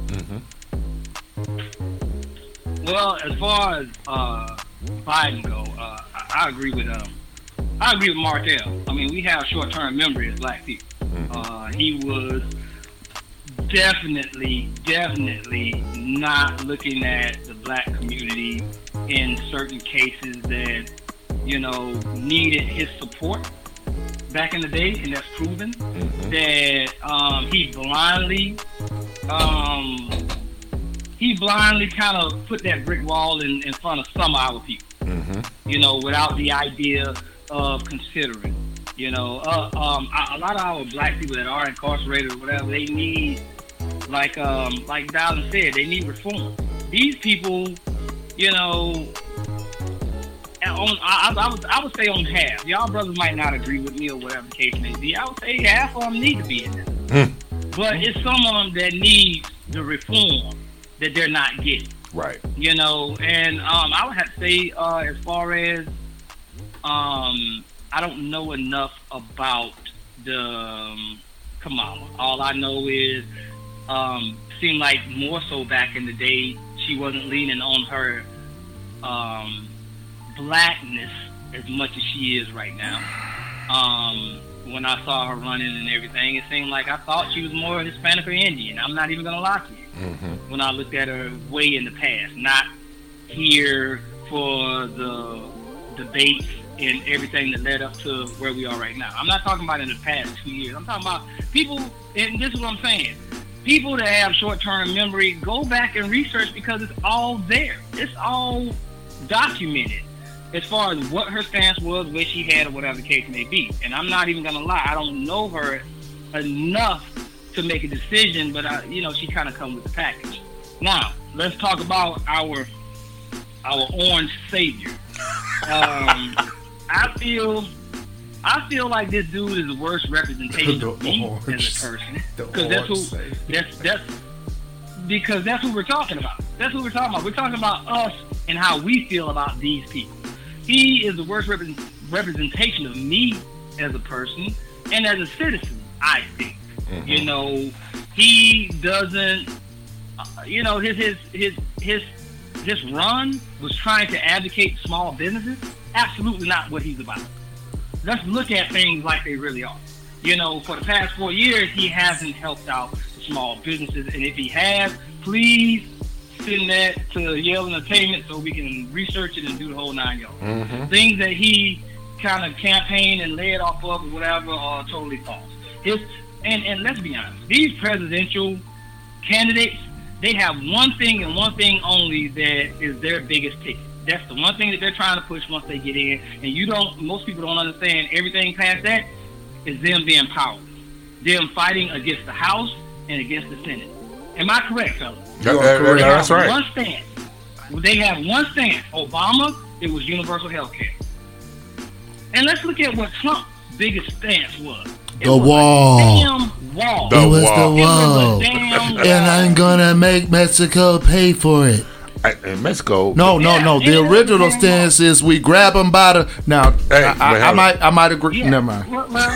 Mm-hmm. Well, as far as uh, Biden go, uh, I, I agree with um, I agree with Martell. I mean, we have short-term memory as black people. Mm-hmm. Uh, he was definitely, definitely not looking at the black community in certain cases that, you know, needed his support back in the day, and that's proven. Mm-hmm. That um, he blindly, um, he blindly kind of put that brick wall in, in front of some of our people, mm-hmm. you know, without the idea of considering. You know, uh, um, a, a lot of our black people that are incarcerated or whatever, they need, like um, like Dallin said, they need reform. These people, you know, on, I, I, would, I would say on half. Y'all brothers might not agree with me or whatever the case may be. I would say half of them need to be in there. Mm. But it's some of them that need the reform that they're not getting. Right. You know, and um, I would have to say, uh, as far as, um, I don't know enough about the um, Kamala. All I know is, um, seemed like more so back in the day, she wasn't leaning on her um, blackness as much as she is right now. Um, when I saw her running and everything, it seemed like I thought she was more Hispanic or Indian. I'm not even going to lie to you. Mm-hmm. When I looked at her way in the past, not here for the debates and everything that led up to where we are right now. I'm not talking about in the past two years. I'm talking about people, and this is what I'm saying. People that have short-term memory, go back and research, because it's all there. It's all documented as far as what her stance was, what she had, or whatever the case may be. And I'm not even going to lie. I don't know her enough to make a decision, but, I, you know, she kind of comes with the package. Now, let's talk about our our orange savior. Um, I feel... I feel like this dude is the worst representation of me as a person, because that's who that's that's because that's who we're talking about. That's who we're talking about. We're talking about us and how we feel about these people. He is the worst rep- representation of me as a person and as a citizen, I think. Mm-hmm. You know, he doesn't. Uh, you know, his his his his his run was trying to advocate small businesses. Absolutely not what he's about. Let's look at things like they really are. You know, for the past four years, he hasn't helped out small businesses. And if he has, please send that to Yale Entertainment so we can research it and do the whole nine yards. Mm-hmm. Things that he kind of campaigned and led off of or whatever are totally false. His, and, and let's be honest, these presidential candidates, they have one thing and one thing only that is their biggest ticket. That's the one thing that they're trying to push once they get in. And you don't, most people don't understand everything past that is them being powerless. Them fighting against the House and against the Senate. Am I correct, fellas? Yeah, correct. That's right. One stance. They have one stance. Obama, it was universal health care. And let's look at what Trump's biggest stance was. It the was wall. A damn wall. The it was wall. the wall. It was a damn wall. And I'm gonna make Mexico pay for it. In Mexico, no, no, no. The original stance is we grab them by the. Now, hey, I, I, I might, I might agree. Yeah. Never mind. Well, well,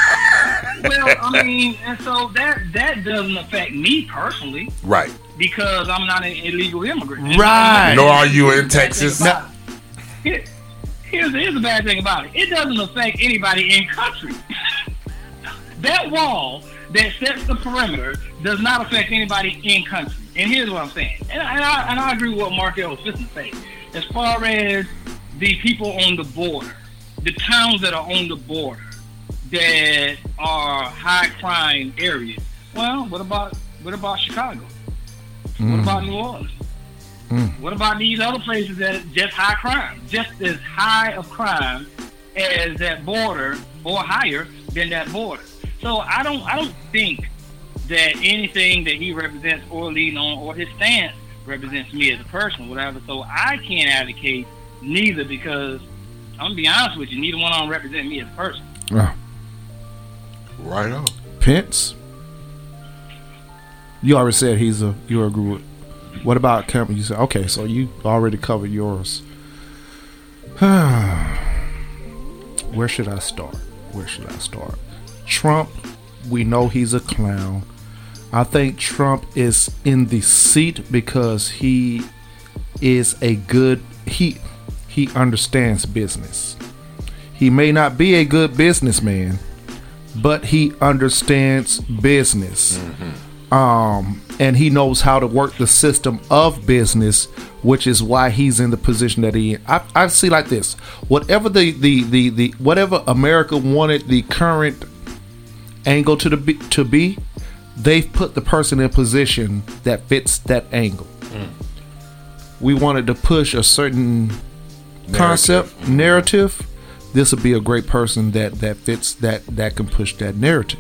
well, I mean, and so that that doesn't affect me personally, right? Because I'm not an illegal immigrant, right? Nor are you in Texas. Now, here, here's here's the bad thing about it. It doesn't affect anybody in country. That wall that sets the perimeter does not affect anybody in country. And here's what I'm saying. And, and, I, and I agree with what Markel was saying. As far as the people on the border, the towns that are on the border that are high crime areas, well, what about What about Chicago? Mm. What about New Orleans? Mm. What about these other places that are just high crime, just as high of crime as that border, or higher than that border? So I don't, I don't think that anything that he represents or leading on or his stance represents me as a person, whatever. So I can't advocate neither because I'm gonna be honest with you, neither one of them represent me as a person. Oh. Right on. Pence. You already said he's a. You agree with. What about Cameron? You said okay, so you already covered yours. Where should I start? Where should I start? Trump. We know he's a clown. I think Trump is in the seat because he is a good. He he understands business. He may not be a good businessman, but he understands business. Mm-hmm. Um, and he knows how to work the system of business, which is why he's in the position that he. I, I see like this: whatever the, the, the, the whatever America wanted the current angle to the be, to be, they've put the person in a position that fits that angle. Mm. We wanted to push a certain narrative. concept narrative. This would be a great person that that fits that that can push that narrative.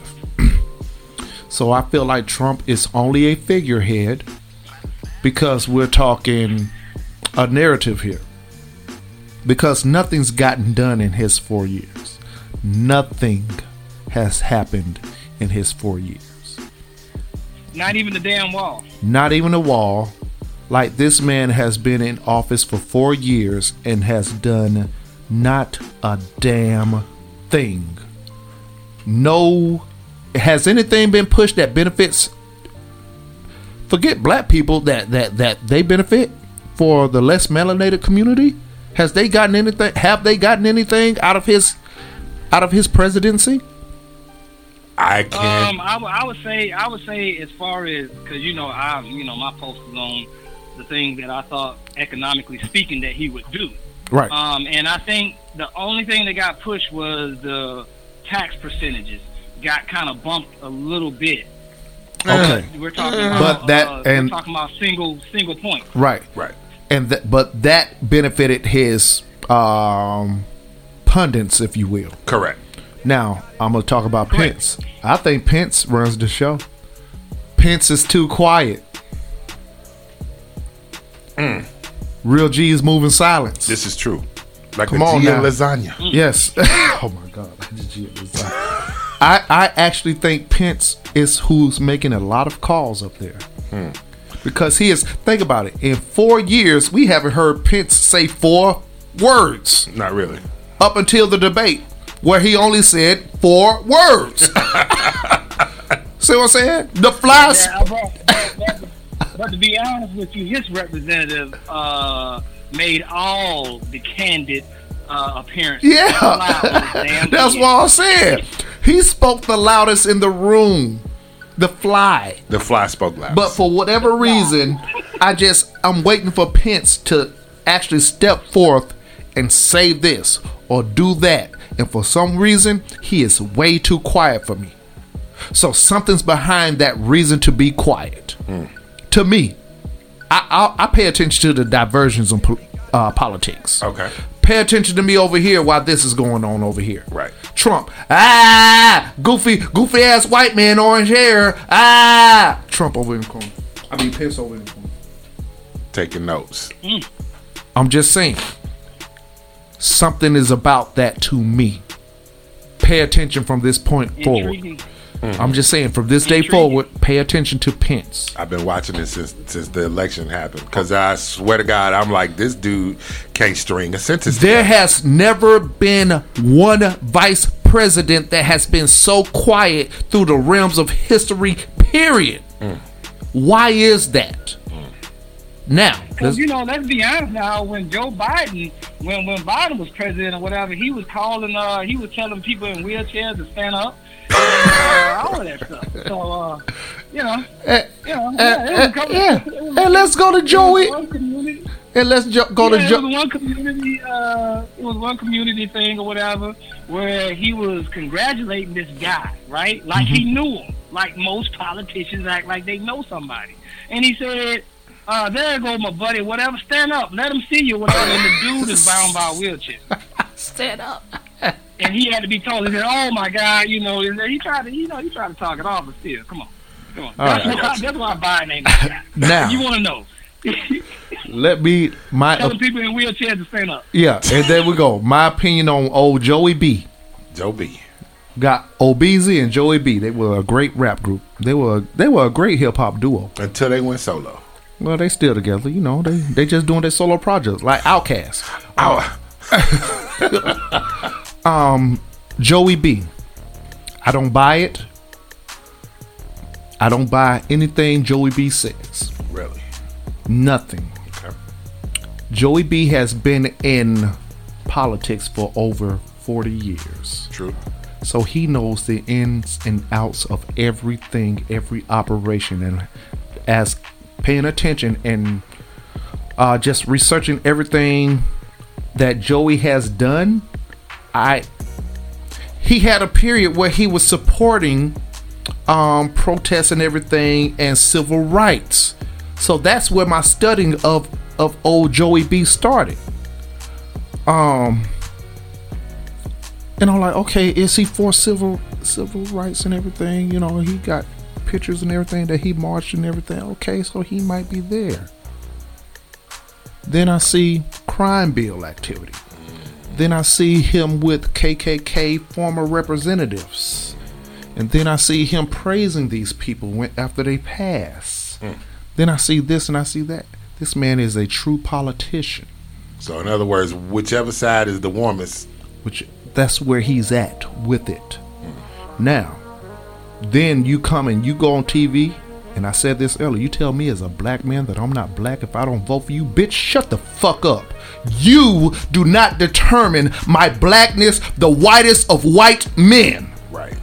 So I feel like Trump is only a figurehead because we're talking a narrative here. Because nothing's gotten done in his four years. Nothing has happened in his four years. Not even the damn wall. Not even a wall. Like, this man has been in office for four years and has done not a damn thing. No. Has anything been pushed that benefits? Forget black people that that that they benefit for the less melanated community. Has they gotten anything? Have they gotten anything out of his out of his presidency? I can't. Um, I, w- I would say I would say as far as because you know I you know my post was on the thing that I thought economically speaking that he would do. Right. Um, and I think the only thing that got pushed was the tax percentages. Got kind of bumped a little bit. Okay, we're talking but about that uh, and we're talking about single single point. Right, right, and that but that benefited his um, pundits, if you will. Correct. Now I'm gonna talk about Correct. Pence. I think Pence runs the show. Pence is too quiet. Mm. Real G is moving silence. This is true. Like Come a on G now. of lasagna. Yes. Oh my God. G of lasagna. I, I actually think Pence is who's making a lot of calls up there. Hmm. Because he is, think about it, in four years, we haven't heard Pence say four words. Not really. Up until the debate, where he only said four words. See what I'm saying? The flies. Yeah, but, but, but to be honest with you, his representative uh, made all the candid uh, appearances. Yeah. That's what I'm saying. He spoke the loudest in the room. The fly. The fly spoke loud. But for whatever reason, I just, I'm waiting for Pence to actually step forth and say this or do that. And for some reason, he is way too quiet for me. So something's behind that reason to be quiet. Mm. To me, I, I I pay attention to the diversions in uh, politics. Okay. Pay attention to me over here while this is going on over here. Right. Trump. Ah, goofy, goofy ass white man, orange hair. Ah, Trump over in the corner. I mean, Pence over in the corner. Taking notes. Mm. I'm just saying, something is about that to me. Pay attention from this point Intriguing. forward. Mm-hmm. I'm just saying, from this day Intriguing. forward, pay attention to Pence. I've been watching this since since the election happened. Because I swear to God, I'm like, this dude can't string a sentence There together. has never been one vice president that has been so quiet through the realms of history, period. Mm. Why is that? Mm. Now, Because, you know, let's be honest now, when Joe Biden, when, when Biden was president or whatever, he was calling, uh, he was telling people in wheelchairs to stand up. And, uh, all of that stuff. So, uh, you know, uh, you know, uh, yeah, it was a uh, couple- yeah. it was- And let's go to it was Joey. one community- And let's jo- go yeah, to it Joe. was one community. Uh, it was one community thing or whatever, where he was congratulating this guy, right? Like he knew him, like most politicians act like they know somebody. And he said, uh, there go my buddy, whatever, stand up, let him see you, whatever. And the dude is bound by a wheelchair. Stand up. And he had to be told, he said, oh my God, you know, he tried to, you know, he tried to talk it off, but still, come on. Come on. That's, right. why, that's why Biden ain't that guy. Now. You want to know. Let me, my, Telling people in wheelchairs to stand up. yeah, and there we go. My opinion on old Joey B. Joe B. Got Obeezy and Joey B. They were a great rap group. They were they were a great hip hop duo. Until they went solo. Well, they still together. You know, they they just doing their solo projects like Outkast. Oh. um, Joey B. I don't buy it. I don't buy anything Joey B says. Really? Nothing. Okay. Joey B has been in politics for over forty years. True. So he knows the ins and outs of everything, every operation, and as paying attention and uh, just researching everything that Joey has done, I he had a period where he was supporting um, protests and everything and civil rights. So that's where my studying of of old Joey B started. Um. And I'm like, okay, is he for civil civil rights and everything? You know, he got pictures and everything that he marched and everything. Okay, so he might be there. Then I see crime bill activity. Then I see him with K K K former representatives. And then I see him praising these people when, after they pass. Mm. Then I see this and I see that. This man is a true politician. So in other words, whichever side is the warmest. Which that's where he's at with it. Mm. Now, then you come and you go on T V, and I said this earlier, you tell me as a black man that I'm not black if I don't vote for you. Bitch, shut the fuck up. You do not determine my blackness, the whitest of white men. Right.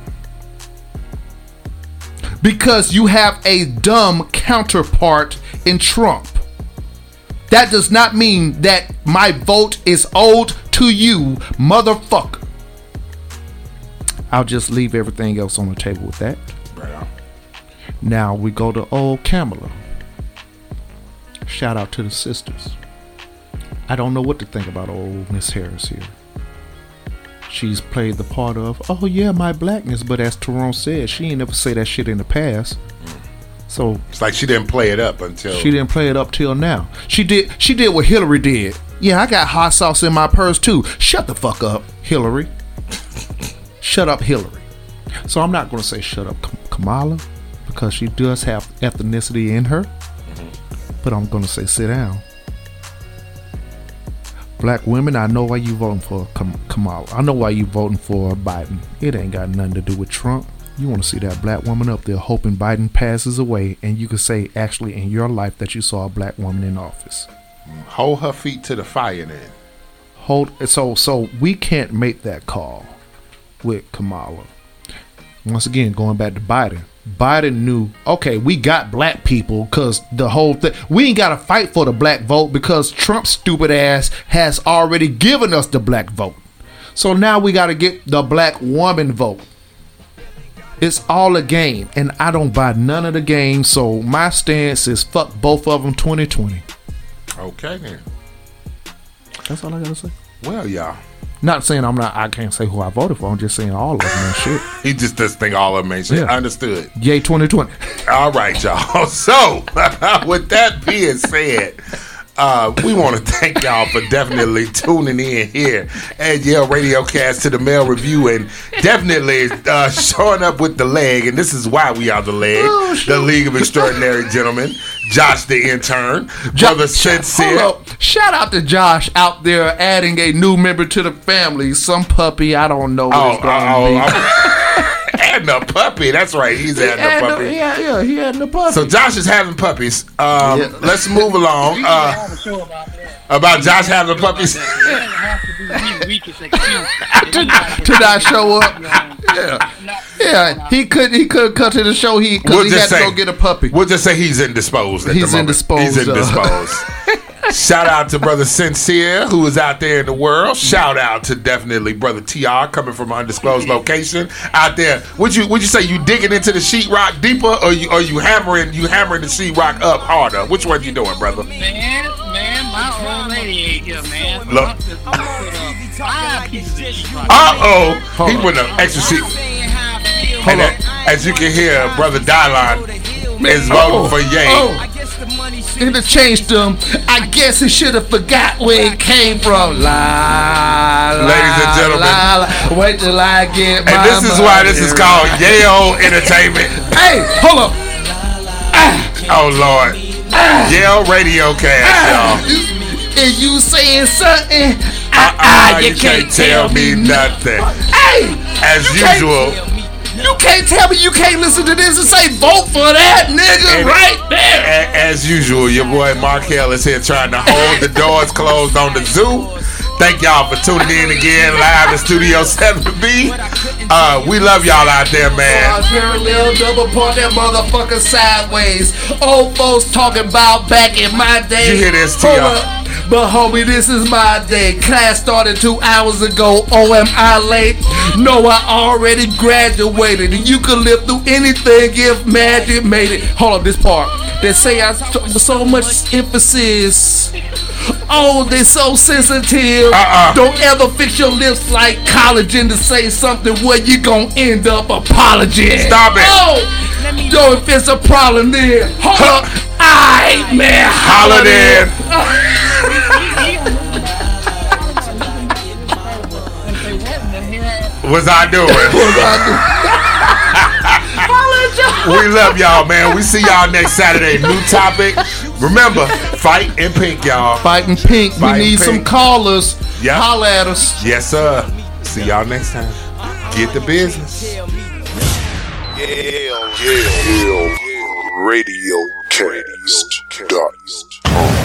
Because you have a dumb counterpart in Trump. That does not mean that my vote is owed to you, motherfucker. I'll just leave everything else on the table with that. Right on. Now we go to old Kamala. Shout out to the sisters. I don't know what to think about old Miss Harris here. She's played the part of, oh yeah, my blackness, but as Tyrone said, she ain't never say that shit in the past. So it's like she didn't play it up until she didn't play it up till now. She did. She did what Hillary did. Yeah, I got hot sauce in my purse too. Shut the fuck up, Hillary. Shut up, Hillary. So I'm not going to say shut up, Kamala, because she does have ethnicity in her. Mm-hmm. But I'm going to say sit down. Black women, I know why you voting for Kam- Kamala. I know why you voting for Biden. It ain't got nothing to do with Trump. You want to see that black woman up there hoping Biden passes away, and you can say actually in your life that you saw a black woman in office. Hold her feet to the fire then. Hold so so we can't make that call with Kamala. Once again, going back to Biden. Biden knew, okay, we got black people because the whole thing, we ain't got to fight for the black vote because Trump's stupid ass has already given us the black vote. So now we got to get the black woman vote. It's all a game, and I don't buy none of the games. So my stance is fuck both of them twenty twenty. Okay, then. That's all I gotta say. Well, y'all. Not saying I'm not. I can't say who I voted for. I'm just saying all of them and shit. He just does think all of them ain't shit. Yeah. Understood. Yay, twenty twenty. All right, y'all. So, with that being said, Uh, we want to thank y'all for definitely tuning in here at Yale Radio Cast to the Mail Review and definitely uh, showing up with the leg. And this is why we are the leg, oh, the League of Extraordinary Gentlemen. Josh the intern, Brother Sincere. Shout out to Josh out there adding a new member to the family. Some puppy, I don't know what oh, it's going to oh, be. Oh, adding a puppy. That's right. He's he adding a puppy. The, yeah, yeah, he adding a puppy. So Josh is having puppies. Um, yeah. Let's move along. Uh, about Josh having puppies. to, to not show up. Yeah, yeah. He could. He could cut to the show. He because we'll he had say, to go get a puppy. We'll just say he's indisposed. At he's the indisposed. He's indisposed. Shout out to Brother Sincere, who is out there in the world. Shout out to definitely Brother T R coming from an undisclosed location out there. Would you would you say you digging into the sheetrock deeper, or you or you hammering you hammering the sheetrock up harder? Which one you doing, brother? Man, man, my old lady ain't here, man. Look. Uh oh, he put an extra sheet. Hold on. As you can hear, Brother Dylon is voting oh, for Ye. Oh. And to change them, I guess he should have forgot where it came from. La, la, ladies and gentlemen, la, la. Wait till I get my and this is why this is called Yale Entertainment. Hey, hold up. Ah. Oh Lord, ah. Yale Radio Cast, ah. y'all. And you saying something? Uh, uh, uh, you, you can't, can't tell me nothing. Hey, as usual. You can't tell me you can't listen to this and say vote for that nigga and right there. A- as usual, your boy Markel is here trying to hold the doors closed on the zoo. Thank y'all for tuning in again live in Studio seven B. Uh, we love y'all out there, man. Parallel double point that motherfucker sideways. Old folks talking about back in my day. You hear this, T R? But homie, this is my day. Class started two hours ago. Oh, am I late? No, I already graduated. You could live through anything if magic made it. Hold up, this part. They say I so much emphasis. Oh, they so sensitive. Uh-uh. Don't ever fix your lips like collagen to say something where you gon' end up apologizing. Stop it. Oh, yo, if it's a problem then, hold huh. up. Aight, man, holla then. What's I doing? What's I doing? We love y'all, man. We see y'all next Saturday. New topic. Remember, fight in pink, y'all. Fight in pink. Fight we need pink. some callers. Yep. Holla at us. Yes, sir. See y'all next time. Get the business. Yeah, yeah, yeah. Radio Cast. Dot.